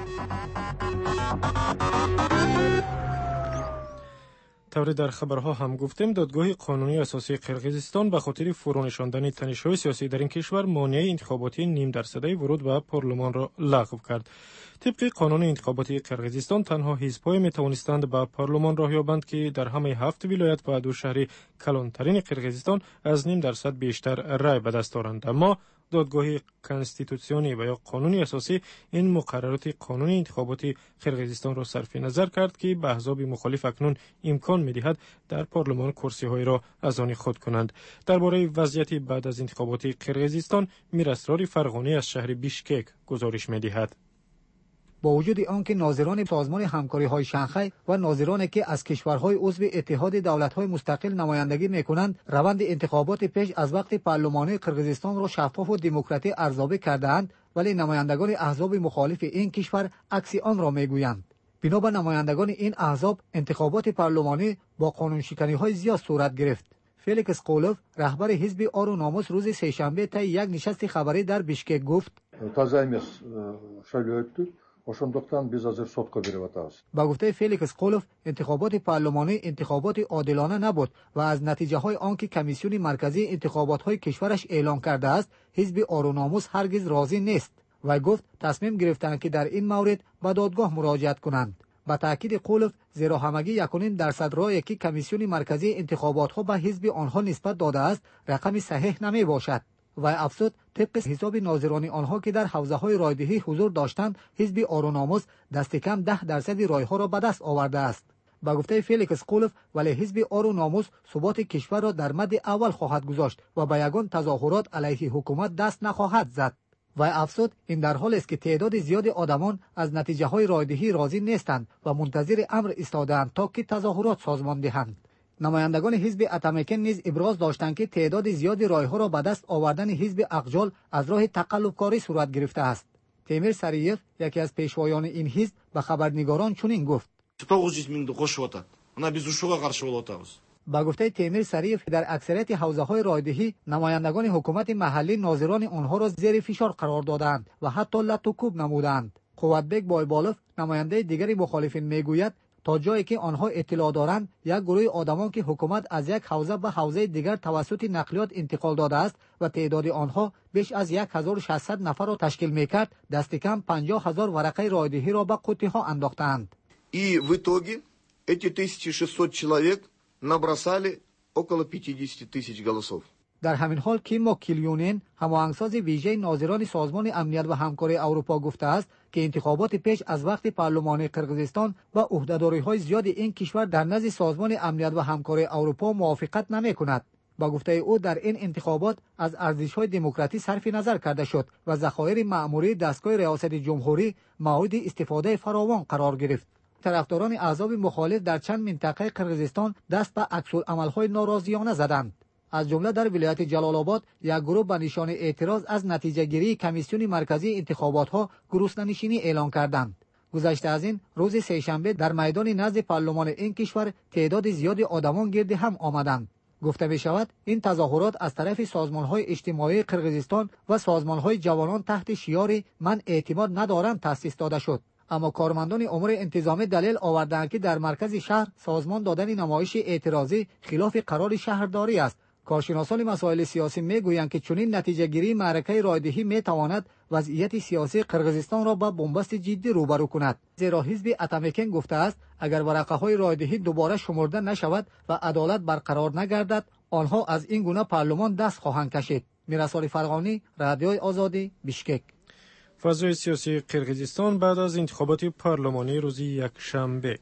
طوری در خبرها هم گفتیم دادگاه قانونی اساسی قرقیزستان به خاطر فرونشاندن تنش‌های سیاسی در این کشور مانع انتخاباتی نیم درصدی ورود به پارلمان را لغو کرد. طبق قانون انتخاباتی قرقیزستان تنها حزب‌ها می‌توانستند به پارلمان راه یابند که در همه هفت ولایت و دو شهر کلانترین قرقیزستان از نیم درصد بیشتر رای به دست دارند. اما دادگاه کنستیتوسیونی و یا قانونی اساسی این مقررات قانونی انتخاباتی قرقیزستان را صرف نظر کرد که به احزاب مخالف اکنون امکان می‌دهد در پارلمان کرسی‌های را از آن خود کنند. درباره وضعیت بعد از انتخابات قرقیزستان میراسرار فرغانی از شهر بیشکک گزارش می‌دهد. با وجود آنکه ناظران سازمان همکاری‌های شانگهای و ناظرانی که از کشورهای عضو اتحاد دولت‌های مستقل نمایندگی می‌کنند روند انتخابات پیش از وقت پارلمانی قرقیزستان را شفاف و دموکراتیک ارزیابی کرده‌اند، ولی نمایندگان احزاب مخالف این کشور عکس آن را می‌گویند. بنابر نمایندگان این احزاب انتخابات پارلمانی با قانون‌شکنی‌های زیاد صورت گرفت. فلیکس قولوف رهبر حزب آر و ناموس روز سه‌شنبه طی یک نشست خبری در بیشکک گفت: تازه емес шайлоо өттү. Ошондуктан биз азыр сотко берип атабыз. با گفته فلیکس قولوف انتخابات پارلمانی انتخابات عادلانه نبود و از نتیجه های آنکه کمیسیون مرکزی انتخابات های کشورش اعلام کرده است حزب آر و ناموس هرگز راضی نیست و گفت تصمیم گرفتند که در این مورد به دادگاه مراجعت کنند. با تاکید قولوف زیرا همگی یک و نیم درصد رایی که کمیسیون مرکزی انتخابات ها به حزب آنها نسبت داده است رقم صحیح نمی باشد و افزود طبق حساب ناظران آنها که در حوزه های رایدهی حضور داشتند حزب آر و ناموس دست کم ده درصد رای ها را به دست آورده است. با گفته فلیکس قولوف ولی حزب آر و ناموس ثبات کشور را در مد اول خواهد گذاشت و به یگان تظاهرات علیه حکومت دست نخواهد زد و افزود این در حالی است که تعداد زیاد آدمان از نتیجه های رایدهی راضی نیستند و منتظر امر ایستاده‌اند تا که تظاهرات سازمان دهند. نمایندگان حزب اتمیکن نیز ابراز داشتند که تعداد زیادی رای‌ها را به دست آوردن حزب اقجال از راه تقلب‌کاری صورت گرفته است. تیمیر سریف یکی از پیشوایان این حزب به خبرنگاران چنین گفت: тоғыз жүз миңди кошуп атат. Мына биз ушуга каршы болуп атабыз. با گفته تیمیر سریف در اکثریت حوزه‌های رایدهی نمایندگان حکومت محلی ناظران آنها را زیر فشار قرار دادند و حتی لط و کوب نمودند. قوتبک بایبالوف نماینده دیگری مخالفین میگوید تا جایی که آنها اطلاع دارند یک گروه آدمان که حکومت از یک حوزه به حوزه دیگر توسط نقلیات انتقال داده است و تعداد آنها بیش از یک هزار و ششصد نفر را تشکیل میکرد دست کم پنجاه هزار ورقه رایدهی را به قوطی ها انداختند. И в итоге эти тысяча шестьсот человек набросали около пятидесяти тысяч голосов. در همین حال کیمو کیلیونین هماهنگساز ویژه ناظران سازمان امنیت و همکاری اروپا گفته است که انتخابات پیش از وقت پارلمانی قرقیزستان و عهدهداری‌های زیاد این کشور در نزد سازمان امنیت و همکاری اروپا موافقت نمی‌کند. با گفته او در این انتخابات از ارزش‌های دموکراسی صرف نظر کرده شد و ذخایر مأموری دستگاه ریاست جمهوری مورد استفاده فراوان قرار گرفت. طرفداران احزاب مخالف در چند منطقه قرقیزستان دست به عکس‌العمل‌های ناراضیانه زدند. از جمله در ولایت جلال آباد یک گروه به نشان اعتراض از نتیجه گیری کمیسیون مرکزی انتخابات ها گروسنه‌نشینی اعلان کردند. گذشته از این روز سه‌شنبه در میدان نزد پارلمان این کشور تعداد زیادی آدمان گرد هم آمدند. گفته می شود این تظاهرات از طرف سازمان های اجتماعی قرقیزستان و سازمان های جوانان تحت شعار من اعتماد ندارم تأسیس داده شد. اما کارمندان امور انتظامی دلیل آوردند که در مرکز شهر سازمان دادن نمایش اعتراضی خلاف قرار شهرداری است. کارشناسان مسائل سیاسی میگویند که چنین نتیجه گیری معرکه رایدهی میتواند وضعیت سیاسی قرقیزستان را با بنبست جدی روبرو کند، زیرا حزب اتمیکن گفته است اگر ورقه های رایدهی دوباره شمرده نشود و عدالت برقرار نگردد آنها از این گونه پارلمان دست خواهند کشید. میرسال فرغانی، رادیوی آزادی، بیشکک. فضای سیاسی قرقیزستان بعد از انتخابات پارلمانی روز یکشنبه.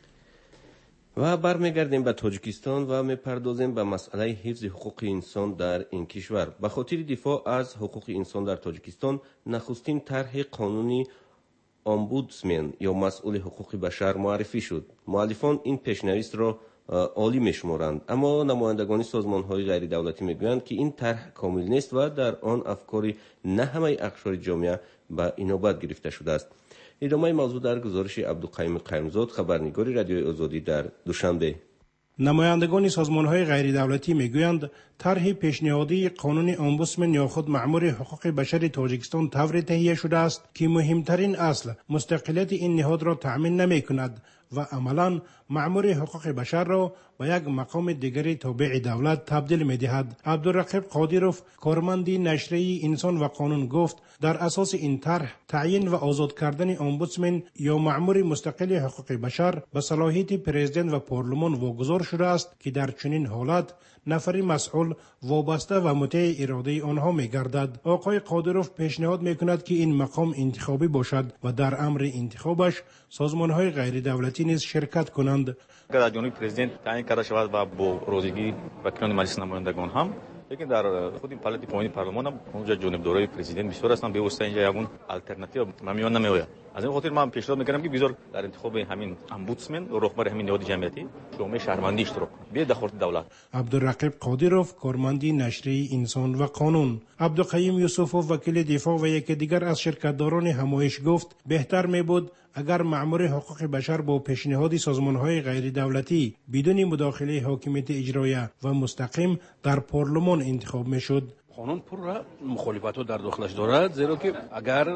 و برمیگردیم به تاجیکستان و میپردازیم به مسئله حفظ حقوق انسان در این کشور. به خاطر دفاع از حقوق انسان در تاجیکستان نخستین طرح قانونی امبودسمن یا مسئول حقوق بشر معرفی شد. مؤلفان این پیشنویس را عالی میشمارند، اما نمایندگان سازمان‌های غیر دولتی میگویند که این طرح کامل نیست و در آن افکار نه همه اقشار جامعه به اینابت گرفته شده است. ادامه موضوع در گزارش عبدالقیم قیمزاد، خبرنگار رادیوی آزادی در دوشنبه. نمایندگان سازمان‌های غیر دولتی میگویند طرح پیشنهادی قانون امبودسمن یا خود مأمور حقوق بشر تاجیکستان طوری تهیه شده است که مهمترین اصل مستقلیت این نهاد را تأمین نمی‌کند و عملاً مأمور حقوق بشر را به یک مقام دیگری تابع دولت تبدیل می‌دهد. عبدالرقیب قادیروف کارمند نشریه انسان و قانون گفت در اساس این طرح تعیین و آزاد کردن امبودسمن یا مأمور مستقل حقوق بشر به صلاحیت پرزیدنت و پارلمان واگذار شده است که در چنین حالت نفر مسئول وابسته و مطیع اراده آنها می‌گردد. آقای قادیروف پیشنهاد می‌کند که این مقام انتخابی باشد و در امر انتخابش سازمان‌های غیر دولتی نیز شرکت کنند. اگر از جانب پرزیدنت تعیین کرده شود و با روزگی وکیلان مجلس نمایندگان هم، لیکن در خود این پالات پایین پارلمان هم اونجا جانبدارای پرزیدنت بسیار هستند، به واسطه اینجا یگون آلترناتیو ممیان نمیآید. از این خاطر من پیشنهاد میکنم که بذار در انتخاب همین امبودسمن و رهبر همین نهاد جمعیتی جامعه شهروندی اشتراک کنه بیاد در خورد دولت. عبدالرقیب قادروف کارمند نشریه انسان و قانون، عبدالقیوم یوسفوف وکیل دفاع و یکی دیگر از شرکتداران همایش گفت بهتر میبود اگر مأمور حقوق بشر با پیشنهاد سازمان‌های غیر دولتی بدون مداخله حاکمیت اجرایی و مستقیم در پارلمان انتخاب میشد. قانون پر مخالفت در داخلش دارد، زیرا که اگر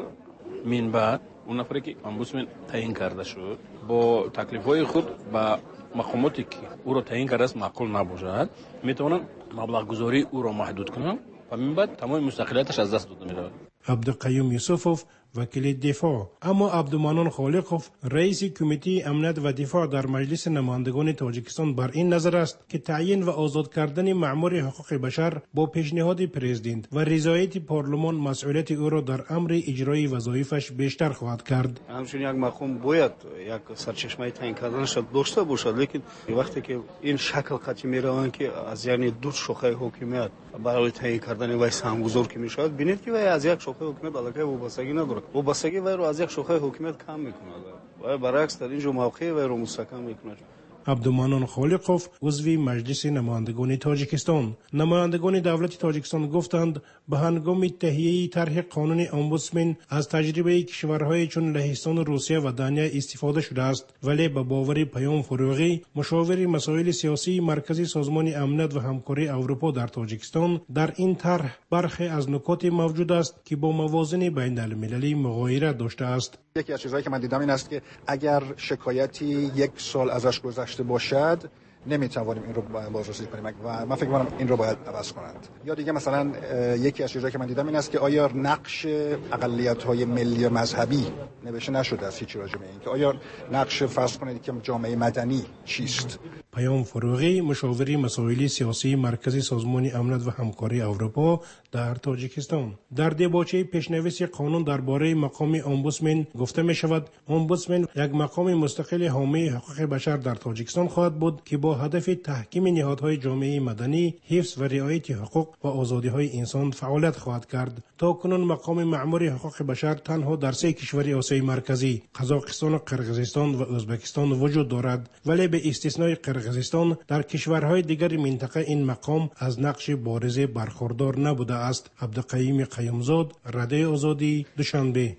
من بعد اون نفری که امبودسمن تعیین کرده شد با تکلیف‌های خود با مقاماتی که او را تعیین کرده است معقول نباشد، میتوانند مبلغ گذاری او را محدود کنند و من بعد تمام مستقلیتش از دست داده می‌رود. عبدالقیوم یوسفوف وکیل دفاع. اما عبدالمنان خالقوف رئیس کمیته امنیت و دفاع در مجلس نمایندگان تاجیکستان بر این نظر است که تعیین و آزاد کردن مأمور حقوق بشر با پیشنهاد پرزیدنت و رضایت پارلمان مسئولیت او را در امر اجرای وظایفش بیشتر خواهد کرد. همچنین یک مقام باید یک سرچشمه تعیین کردنش داشته باشد، لیکن وقتی که این شکل قطعی میروند که از یعنی دو شاخه حکومت برای تعیین کردن وی سهمگذار که میشود، بینید که وی از یک شاخه حکومت علاقه وابستگی ندارد. وابستگی وی رو از یک شاخه حکومت کم میکند و برعکس در اینجا موقع وی رو مستحکم میکند. عبدالمنان خالقوف عضو مجلس نمایندگان تاجیکستان. نمایندگان دولت تاجیکستان گفتند به هنگام تهیه طرح قانون امبودسمن از تجربه کشورهای چون لهستان، روسیه و دانیا استفاده شده است، ولی به باور پیام فروغی مشاور مسائل سیاسی مرکزی سازمان امنیت و همکاری اروپا در تاجیکستان، در این طرح برخی از نکات موجود است که با موازین بین المللی مغایره داشته است. یکی از چیزهایی که من دیدم این است که اگر شکایتی یک سال ازش گذشته باشد نمیتوانیم این رو بازرسی کنیم و من فکر می‌کنم این رو باید عوض کنند. یا دیگه مثلا یکی از چیزهایی که من دیدم این است که آیا نقش اقلیت‌های ملی و مذهبی نوشته نشده است هیچ راجع به این که آیا نقش فرض کنید که جامعه مدنی چیست. پیام فروغی مشاور مسائل سیاسی مرکزی سازمان امنیت و همکاری اروپا در تاجیکستان. در دباچه پیشنویس قانون درباره مقام امبودسمن گفته می شود امبودسمن یک مقام مستقل حامی حقوق بشر در تاجیکستان خواهد بود که با هدف تحکیم نهادهای جامعه مدنی، حفظ و رعایت حقوق و آزادی‌های انسان فعالیت خواهد کرد. تا کنون مقام مأمور حقوق بشر تنها در سه کشور آسیای مرکزی، قزاقستان، قرقیزستان و ازبکستان وجود دارد، ولی به استثنای قرقیزستان در کشورهای دیگر منطقه این مقام از نقش بارز برخوردار نبوده است. عبدالقیوم قیومزاد، رادیوی آزادی، دوشنبه.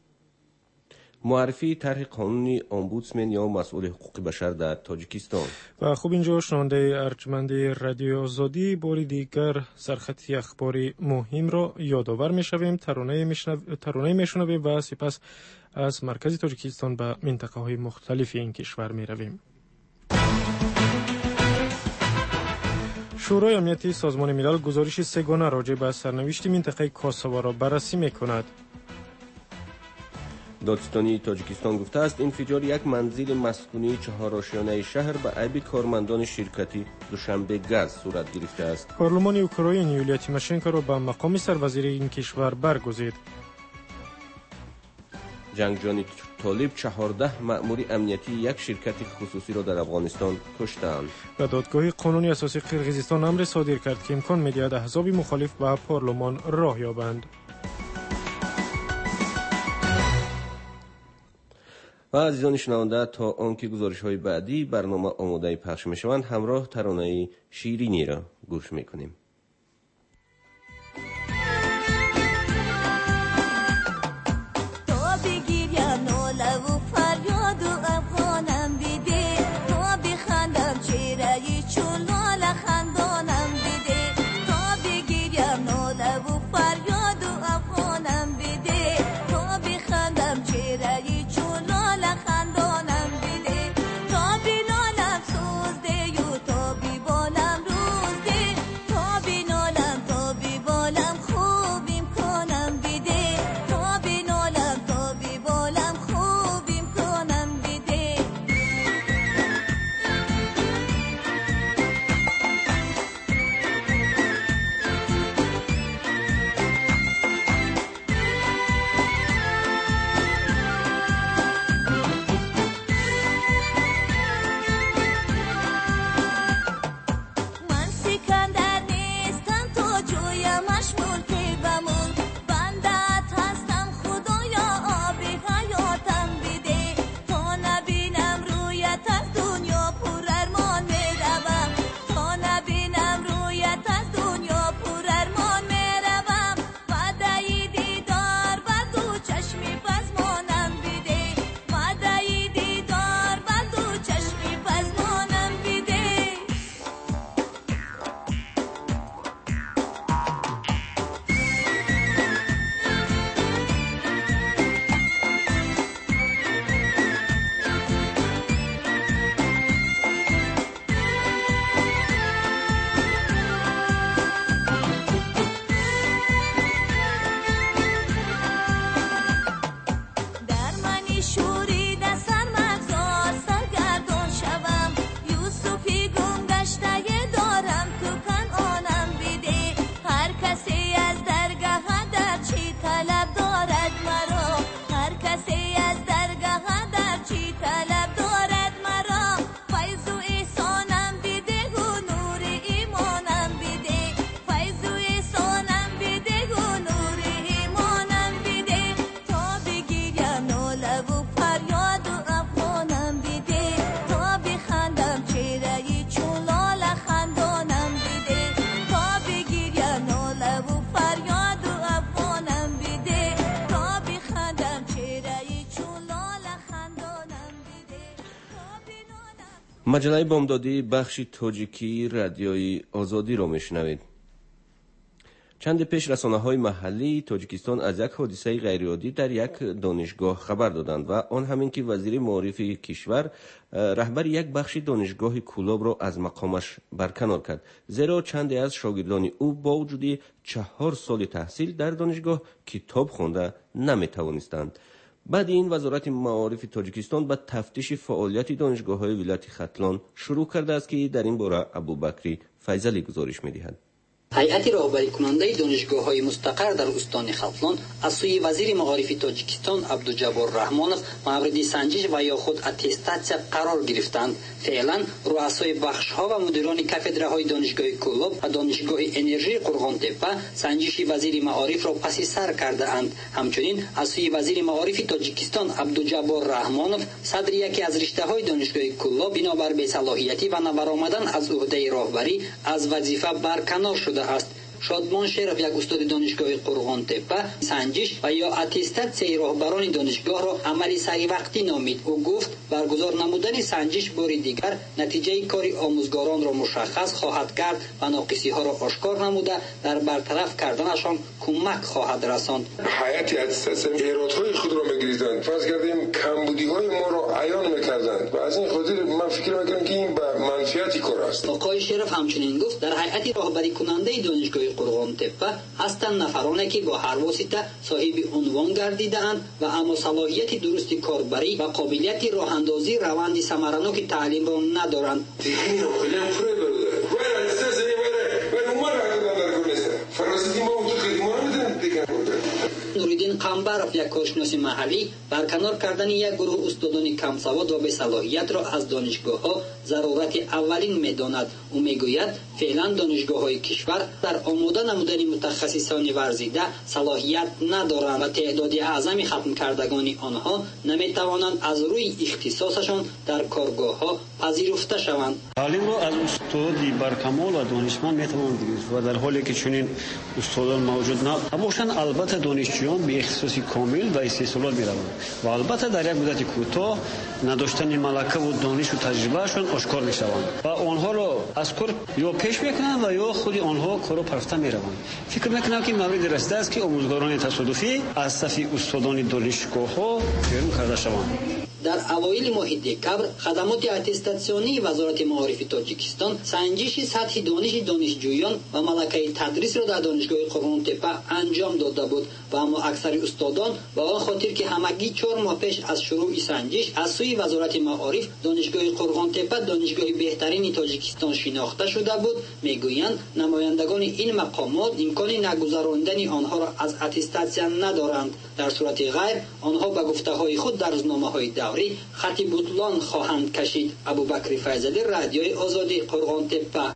معرفی طرح قانونی امبودسمن یا مسئول حقوق بشر در تاجیکستان. و خوب اینجا شنونده ارجمند رادیو آزادی باری دیگر سرخطی اخباری مهم را یادآور میشویم. ترانه میشنو... ترانه میشنویم و سپس از مرکز تاجیکستان به منطقه های مختلف این کشور میرویم. شورای امنیتی سازمان ملل گزارش سه‌گانه راجع به سرنوشت منطقه کاساوا را بررسی میکند. دادستانی تاجیکستان گفته است انفجار یک منزل مسکونی چهار آشیانه شهر به عیب کارمندان شرکتی دوشنبه گاز صورت گرفته است. پارلمان اوکراین یولیا تیماشنکو را به مقام سروزیر این کشور برگزید. جنگجویان طالب چهارده مأمور امنیتی یک شرکت خصوصی را در افغانستان کشتند. و دادگاه قانونی اساسی قرقیزستان امر صادر کرد که امکان می‌دهد احزاب مخالف به پارلمان راه یابند. و عزیزان شنونده تا آنکه گزارش‌های بعدی برنامه آماده پخش می‌شوند همراه ترانه شیرینی را گوش می‌کنیم. مجله بامدادی بخش تاجیکی رادیوی آزادی را میشنوید. چند پیش رسانه‌های محلی تاجیکستان از یک حادثه غیرعادی در یک دانشگاه خبر دادند و آن همین که وزیر معارف کشور رهبر یک بخش دانشگاه کولاب را از مقامش برکنار کرد، زیرا چند از شاگردان او با وجود چهار سال تحصیل در دانشگاه کتاب خوانده نمیتوانستند. بعد این وزارت معارف تاجیکستان به تفتیش فعالیت دانشگاه‌های ولایت ختلان شروع کرده است که در این باره ابوبکری فیضلی گزارش می‌دهد. هیئت راهبری کننده دانشگاه‌های مستقر در استان ختلان از سوی وزیر معارف تاجیکستان عبدالجبار رحمانов مورد سنجش و یا خود اتستاسیا قرار گرفتند. فعلا رؤسای بخش‌ها و مدیران کاتدرهای دانشگاه کولاب و دانشگاه انرژی قرغان‌تپه سنجش وزیر معارف را پس سر کرده اند. همچنین از سوی وزیر معارف تاجیکستان عبدالجبار رحمانov صدر یکی از رشته‌های دانشگاه کولاب بنابر بی‌صلاحیتی و نبرآمدن از عهده راهبری از وظیفه برکنار شده است. شادمان شرف یک استاد دانشگاه قرغان‌تپه سنجش و یا اتستاسیای راهبران دانشگاه را عملی سری وقتی نامید. او گفت برگزار نمودن سنجش بار دیگر نتیجه کار آموزگاران را مشخص خواهد کرد و ناقصی ها را آشکار نموده در برطرف کردنشان کمک خواهد رساند. هیئت اتستاسیای ایرادهای خود را می‌گریزند. فرض کردیم کمبودی‌های ما را عیان می‌کردند و از این خاطر من فکر می‌کنم که این به منفیتی کار است. آقای شرف همچنین گفت در هیئت راهبری کننده دانشگاه قرغان‌تپه هستند نفرانی که با هر واسطه صاحب عنوان گردیده‌اند و اما صلاحیت درست کاربری و قابلیت راه اندازی روند ثمرناک تعلیم را ندارند. نوریدین قنبرов یک کارشناس محلی برکنار کردن یک گروه استادان کم سواد و به صلاحیت را از دانشگاه‌ها ضرورت اولین می‌داند. او می‌گوید فعلا دانشگاه‌های کشور در آماده نمودن متخصصان ورزیده صلاحیت ندارند و تعداد اعظمی ختم کردگان آنها نمی‌توانند از روی اختصاصشان در کارگاه‌ها پذیرفته شوند. تعلیم را از استادی برکمال و دانشمند می‌توان گرفت و در حالی که چنین استادان موجود نباشند البته دانشجویان به اختصاصی کامل و استحصالات می‌روند و البته در یک مدت کوتاه نداشتن ملکه و دانش و تجربهشان آشکار می‌شوند و آنها را از کار یا پیش می‌کنند و یا خود آنها کارو پرفته می‌روند. فکر می‌کنم که مورد رسیده است که آموزگاران تصادفی از صف استادان دانشگاه‌ها بیرون کرده شوند. در اوایل ماه دکبر خدمات اتستاسیونی وزارت معارف تاجیکستان سنجش سطح دانش دانشجویان و ملکه تدریس را در دانشگاه قرغان‌تپه انجام داده بود و اما اکثر استادان با آن خاطر که همگی چهار ماه پیش از شروع سنجش از سوی وزارت معارف دانشگاه قرغان‌تپه دانشگاه بهترین تاجیکستان شناخته شده بود میگویند نمایندگان این مقامات امکان نگذراندن آنها را از اتستاسیا ندارند. در صورت غیر آنها به گفته‌های خود در روزنامه‌های دولتی خط بطلان خواهند کشید. ابوبکر فیضلی رادیوی آزادی قرغان‌تپه.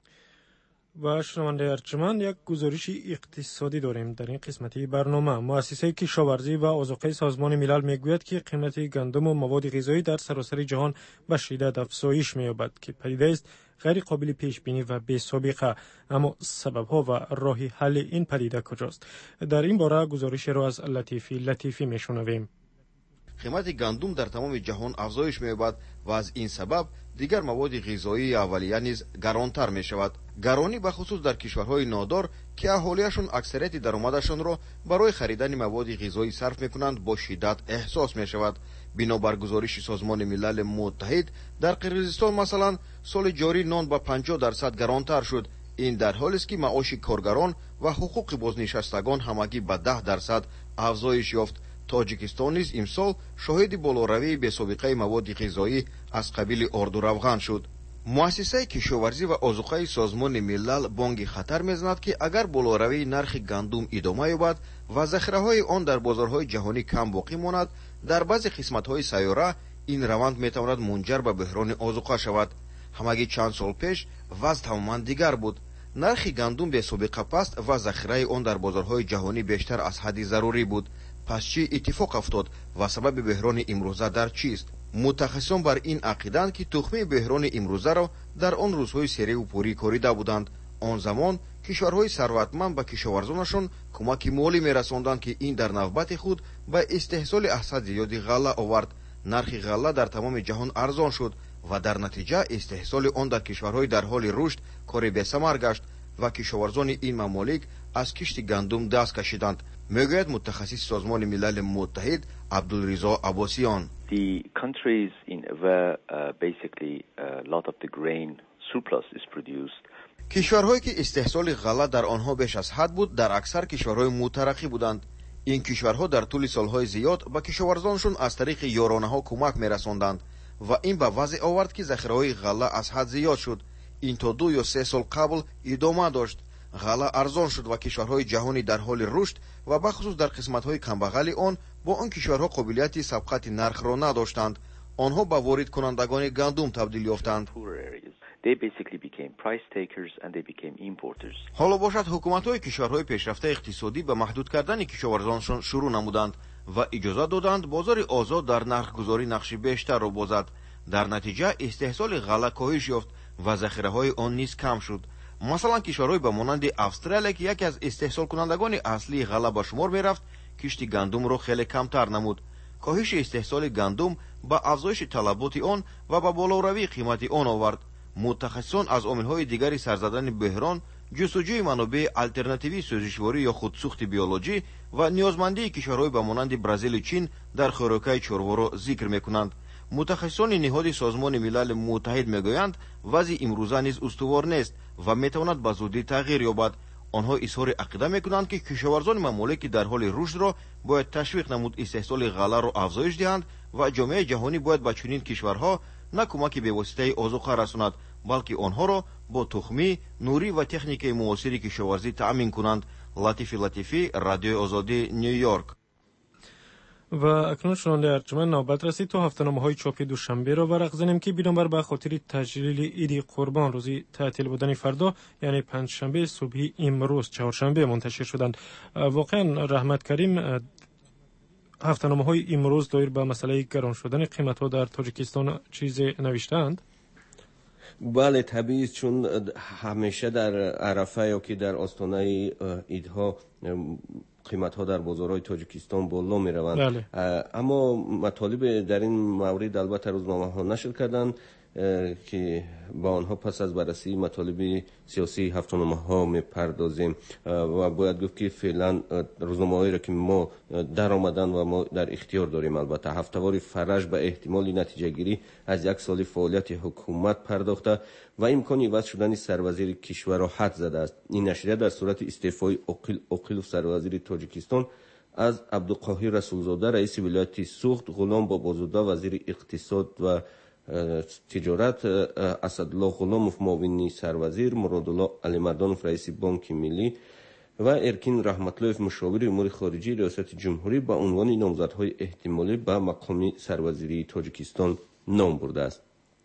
و شنونده ارجمند یک گزارش اقتصادی داریم در این قسمتی برنامه. مؤسسه کشاورزی و آذوقه سازمان ملل میگوید که قیمت گندم و مواد غذایی در سراسر جهان به شدت افزایش می‌یابد که پدیده است غیر قابل پیش بینی و بی سابقه. اما سبب ها و راه حل این پدیده کجاست؟ در این باره گزارش را از لطیفی لطیفی میشنویم. قیمت گندم در تمام جهان افزایش می‌یابد و از این سبب دیگر مواد غذایی اولیه نیز گرانتر می شود. گرانی به خصوص در کشورهای نادار که اهالیشان اکثریت درآمدشان را برای خریدن مواد غذایی صرف می‌کنند با شدت احساس می شود. بنابر گزارش سازمان ملل متحد در قرقیزستان مثلا سال جاری نان با پنجاه درصد گرانتر شد. این در حالی است که معاش کارگران و حقوق بازنشستگان همگی به ده درصد افزایش یافت. تاجیکستان نیز امسال شاهد بالاروی بی‌سابقه مواد غذایی از قبیل آرد و روغن شد. مؤسسه کشاورزی و آذوقه سازمان ملل بانگ خطر می‌زند که اگر بالاروی نرخ گندم ادامه یابد و ذخیره‌های آن در بازارهای جهانی کم باقی ماند، در بعضی قسمت‌های سیاره این روند می‌تواند منجر به بحران آذوقه شود. همگی چند سال پیش وضع تماماً دیگر بود. نرخ گندم بی‌سابقه پست و ذخیره آن در بازارهای جهانی بیشتر از حد ضروری بود. پس چی اتفاق افتاد و سبب بحران امروزه در چیست؟ متخصصان بر این عقیدند که تخم بحران امروزه را در آن روزهای سری و پوری کاریده بودند. آن زمان کشورهای ثروتمند به کشاورزانشان کمک مالی می‌رساندند که این در نوبت خود به استحصال احصاد زیادی غله آورد. نرخ غله در تمام جهان ارزان شد ва дар натиҷа истеҳсоли он дар кишварҳои дар ҳоли рушд кори бесамар гашт ва кишоварзони ин мамолик аз кишти гандум даст кашиданд, мегӯяд мутахассиси Созмони Милали Муттаҳид Абдулризо Аббосиён. The countries in where uh, basically a lot of the grain surplus is produced. кишварҳое ки истеҳсоли ғала дар онҳо беш аз ҳад буд дар аксар кишварҳои мутараққӣ буданд. ин кишварҳо дар тӯли солҳои зиёд ба кишоварзоншон аз тариқи ёронаҳо кӯмак мерасонданд ва ин ба вазъ овард ки захираҳои ғала аз ҳад зиёд шуд. ин то ду ё се сол қабл идома дошт. ғала арзон шуд ва кишварҳои ҷаҳонӣ дар ҳоли рушд ва бахусус дар қисматҳои камбағали он бо он кишварҳо қобилияти сабқати нархро надоштанд. онҳо ба воридкунандагони гандум табдил ёфтанд. They basically became price takers and they became importers. ҳоло бошад ҳукуматҳои кишварҳои пешрафтаи иқтисодӣ ба маҳдуд кардани кишоварзоншон шурӯъ намуданд ва иҷоза доданд бозори озод дар нархгузорӣ нақши бештарро бозад. дар натиҷа истеҳсоли ғала коҳиш ёфт ва захираҳои он низ кам шуд. масалан кишварҳои ба монанди Австралия ки яке аз истеҳсолкунандагони аслии ғала ба шумор мерафт, кишти гандумро хеле камтар намуд. коҳиши истеҳсоли гандум ба афзоиши талаботи он ва ба болоравии қимати он овард. мутахассисон аз омилҳои дигари сарзадани бӯҳрон, ҷустуҷӯи манобеи алтернативии сӯзишворӣ ё худсухти биологӣ ва ниёзмандии кишварҳои ба монанди Бразилию Чин дар хӯрокаи чорворо зикр мекунанд. мутахассисони ниҳоди Созмони Милали Муттаҳид мегӯянд вазъи имрӯза низ устувор нест ва метавонад ба зудӣ тағйир ёбад. онҳо изҳори ақида мекунанд ки кишоварзони мамолики дар ҳоли рушдро бояд ташвиқ намуд истеҳсоли ғаларо афзоиш диҳанд ва ҷомеаи ҷаҳонӣ бояд ба чунин кишварҳо на кӯмаки бевоситаи озуқа расонад, балки онҳоро бо тухмӣ, нурӣ ва техникаи муосири кишоварзӣ таъмин кунанд. Латифи Латифӣ, Радиои Озодӣ, Нью-Йорк. ва акнун шунавандаи арҷуманд навбат расид то ҳафтаноমাҳои чопи душанберо варақ занем ки бинобар ба хотири таҷлили иди қурбон рӯзи таътил будани фардо, яъне панҷшанбе субҳи имрӯз чаҳоршанбе мунташир шуданд. воқеан Раҳмат Карим, ҳафтаноmaҳои имрӯз доир ба масъалаи гарон шудани қиматҳо дар Тоҷикистон чизе навиштаанд? бале, табиист, чун ҳамеша дар арафа ё ки дар остонаи идҳо қиматҳо дар бозорҳои Тоҷикистон боло мераванд. аммо матолибе дар ин маврид албатта рӯзномаҳо нашр карданд ки ба онҳо пас аз баррасии матолиби сиёсии ҳафтаноmaҳо мепардозем ва бояд гуфт ки феълан рӯзномаҳоеро ки мо даромаданд ва мо дар ихтиёр дорем. албатта ҳафтавори Фараж ба эҳтимоли натиҷагирӣ аз як соли фаъолияти ҳукумат пардохта ва имкони иваз шудани сарвазири кишварро ҳад задааст. ин нашрия дар сурати истеъфои Оқил Оқилов, сарвазири Тоҷикистон, аз Абдуқоҳир Расулзода, раиси вилояти Суғд, Ғулом Бобозода, вазири иқтисод ва тиҷорат, Асадулло Ғуломов, муовини сарвазир, Муродулло Алимардонов, раиси Бонки Миллӣ ва Эркин Раҳматлоев, мушовири умури хориҷии риёсати ҷумҳурӣ ба унвони номзадҳои эҳтимолӣ ба мақоми сарвазирии Тоҷикистон ном бурдааст.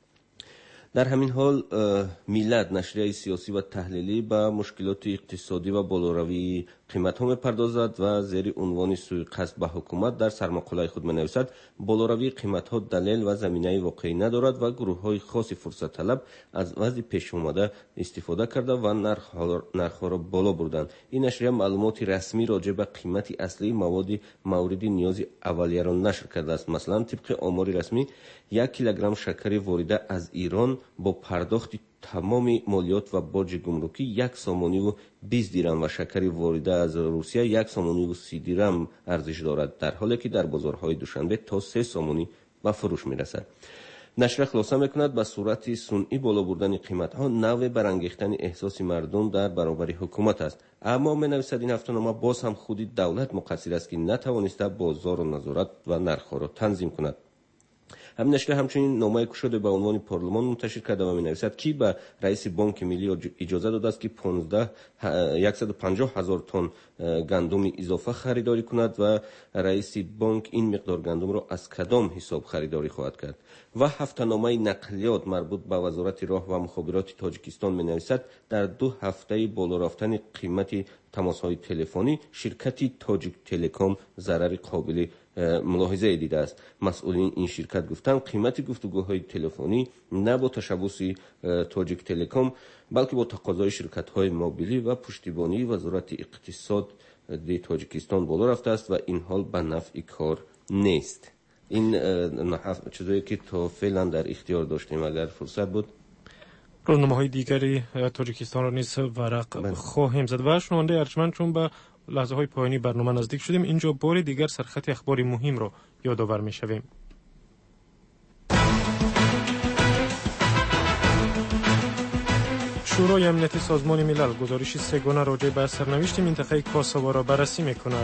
дар ҳамин ҳол Миллат, нашрияи сиёсӣ ва таҳлилӣ, ба мушкилоти иқтисодӣ ва болоравии қиматҳо мепардозад ва зери унвони суиқасд ба ҳукумат дар сармақолаи худ менависад: болоравии қиматҳо далел ва заминаи воқеӣ надорад ва гурӯҳҳои хоси фурсатталаб аз вазъи пешомада истифода карда ва нархҳоро боло бурданд. ин нашрия маълумоти расмӣ роҷеъ ба қимати аслии маводи мавриди ниёзи аввалияро нашр кардааст. масалан, тибқи омори расмӣ, як килограмм шакари ворида аз Ирон бо пардохти тамоми молиёт ва боҷи гумрукӣ як сомониву бист дирам ва шакари ворида аз Русия як сомониву си дирам арзиш дорад, дар ҳоле ки дар бозорҳои Душанбе то се сомонӣ ба фурӯш мерасад. нашра хулоса мекунад ба сурати сунъӣ боло бурдани қиматҳо наве барангехтани эҳсоси мардум дар баробари ҳукумат аст. аммо менависад ин ҳафтанома боз ҳам худи давлат муқассир аст ки натавониста бозорро назорат ва нархҳоро танзим кунад. ҳамин нашрия ҳамчунин номаи кушоде ба унвони парлумон мунташир карда ва менависад ки ба раиси Бонки Миллӣ иҷоза додааст ки яксаду панҷоҳ ҳазор тонн гандуми изофа харидорӣ кунад ва раиси бонк ин миқдор гандумро аз кадом ҳисоб харидорӣ хоҳад кард. ва ҳафтаномаи нақлиёт марбут ба вазорати роҳ ва мухобироти Тоҷикистон менависад: дар ду ҳафтаи боло рафтани қимати тамосҳои телефонӣ ширкати Тоҷик Телеком зарари қобили мулоҳизае дидааст. масъулини ин ширкат гуфтанд қимати гуфтугӯҳои телефонӣ на бо ташаббуси Тоҷик Телеком, балки бо тақозои ширкатҳои мобилӣ ва пуштибонии вазорати иқтисоди Тоҷикистон боло рафтааст ва ин ҳол ба нафъи кор нест. این چیزایی که تا فعلا در اختیار داشتیم اگر فرصت بود روزنامه‌های دیگری تاجیکستان را نیز ورق خواهیم زد. و شنونده ارجمند، چون به لحظه های پایانی برنامه نزدیک شدیم، اینجا بار دیگر سرخط اخباری مهم را یادآور می‌شویم. شورای امنیت سازمان ملل گزارش سه‌گانه راجع به سرنوشت منطقه کاساوا را بررسی می‌کند.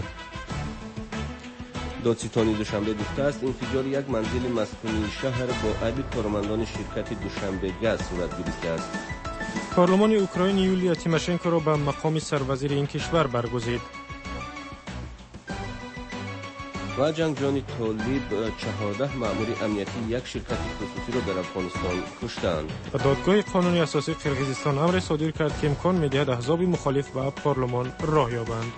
دادستانی دوشنبه گفته است انفجار یک منزل مسکونی شهر با عدد کارمندان شرکت دوشنبه گاز صورت گرفته است. پارلمان اوکراین یولیا تیماشنکو را به مقام سروزیر این کشور برگزید. و جنگجویان طالب چهارده مأمور امنیتی یک شرکت خصوصی را در افغانستان کشتند. و دادگاه قانونی اساسی قرقیزستان امر صادر کرد که امکان می‌دهد احزاب مخالف به پارلمان راه یابند.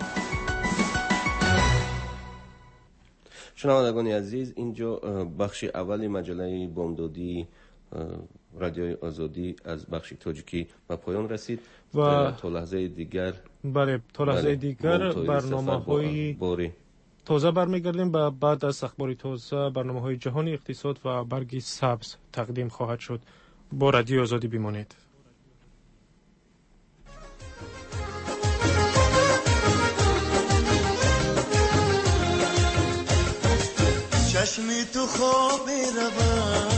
شنوندگان عزیز، اینجا بخش اول مجله بامدادی رادیوی آزادی از بخش تاجیکی به پایان رسید و تا لحظه دیگر بله تا لحظه دیگر برنامه‌های تازه برمیگردیم. به بعد از اخبار تازه برنامه‌های جهانی، اقتصاد و برگی سبز تقدیم خواهد شد. با رادیو آزادی بمانید. چشمی تو خواب روان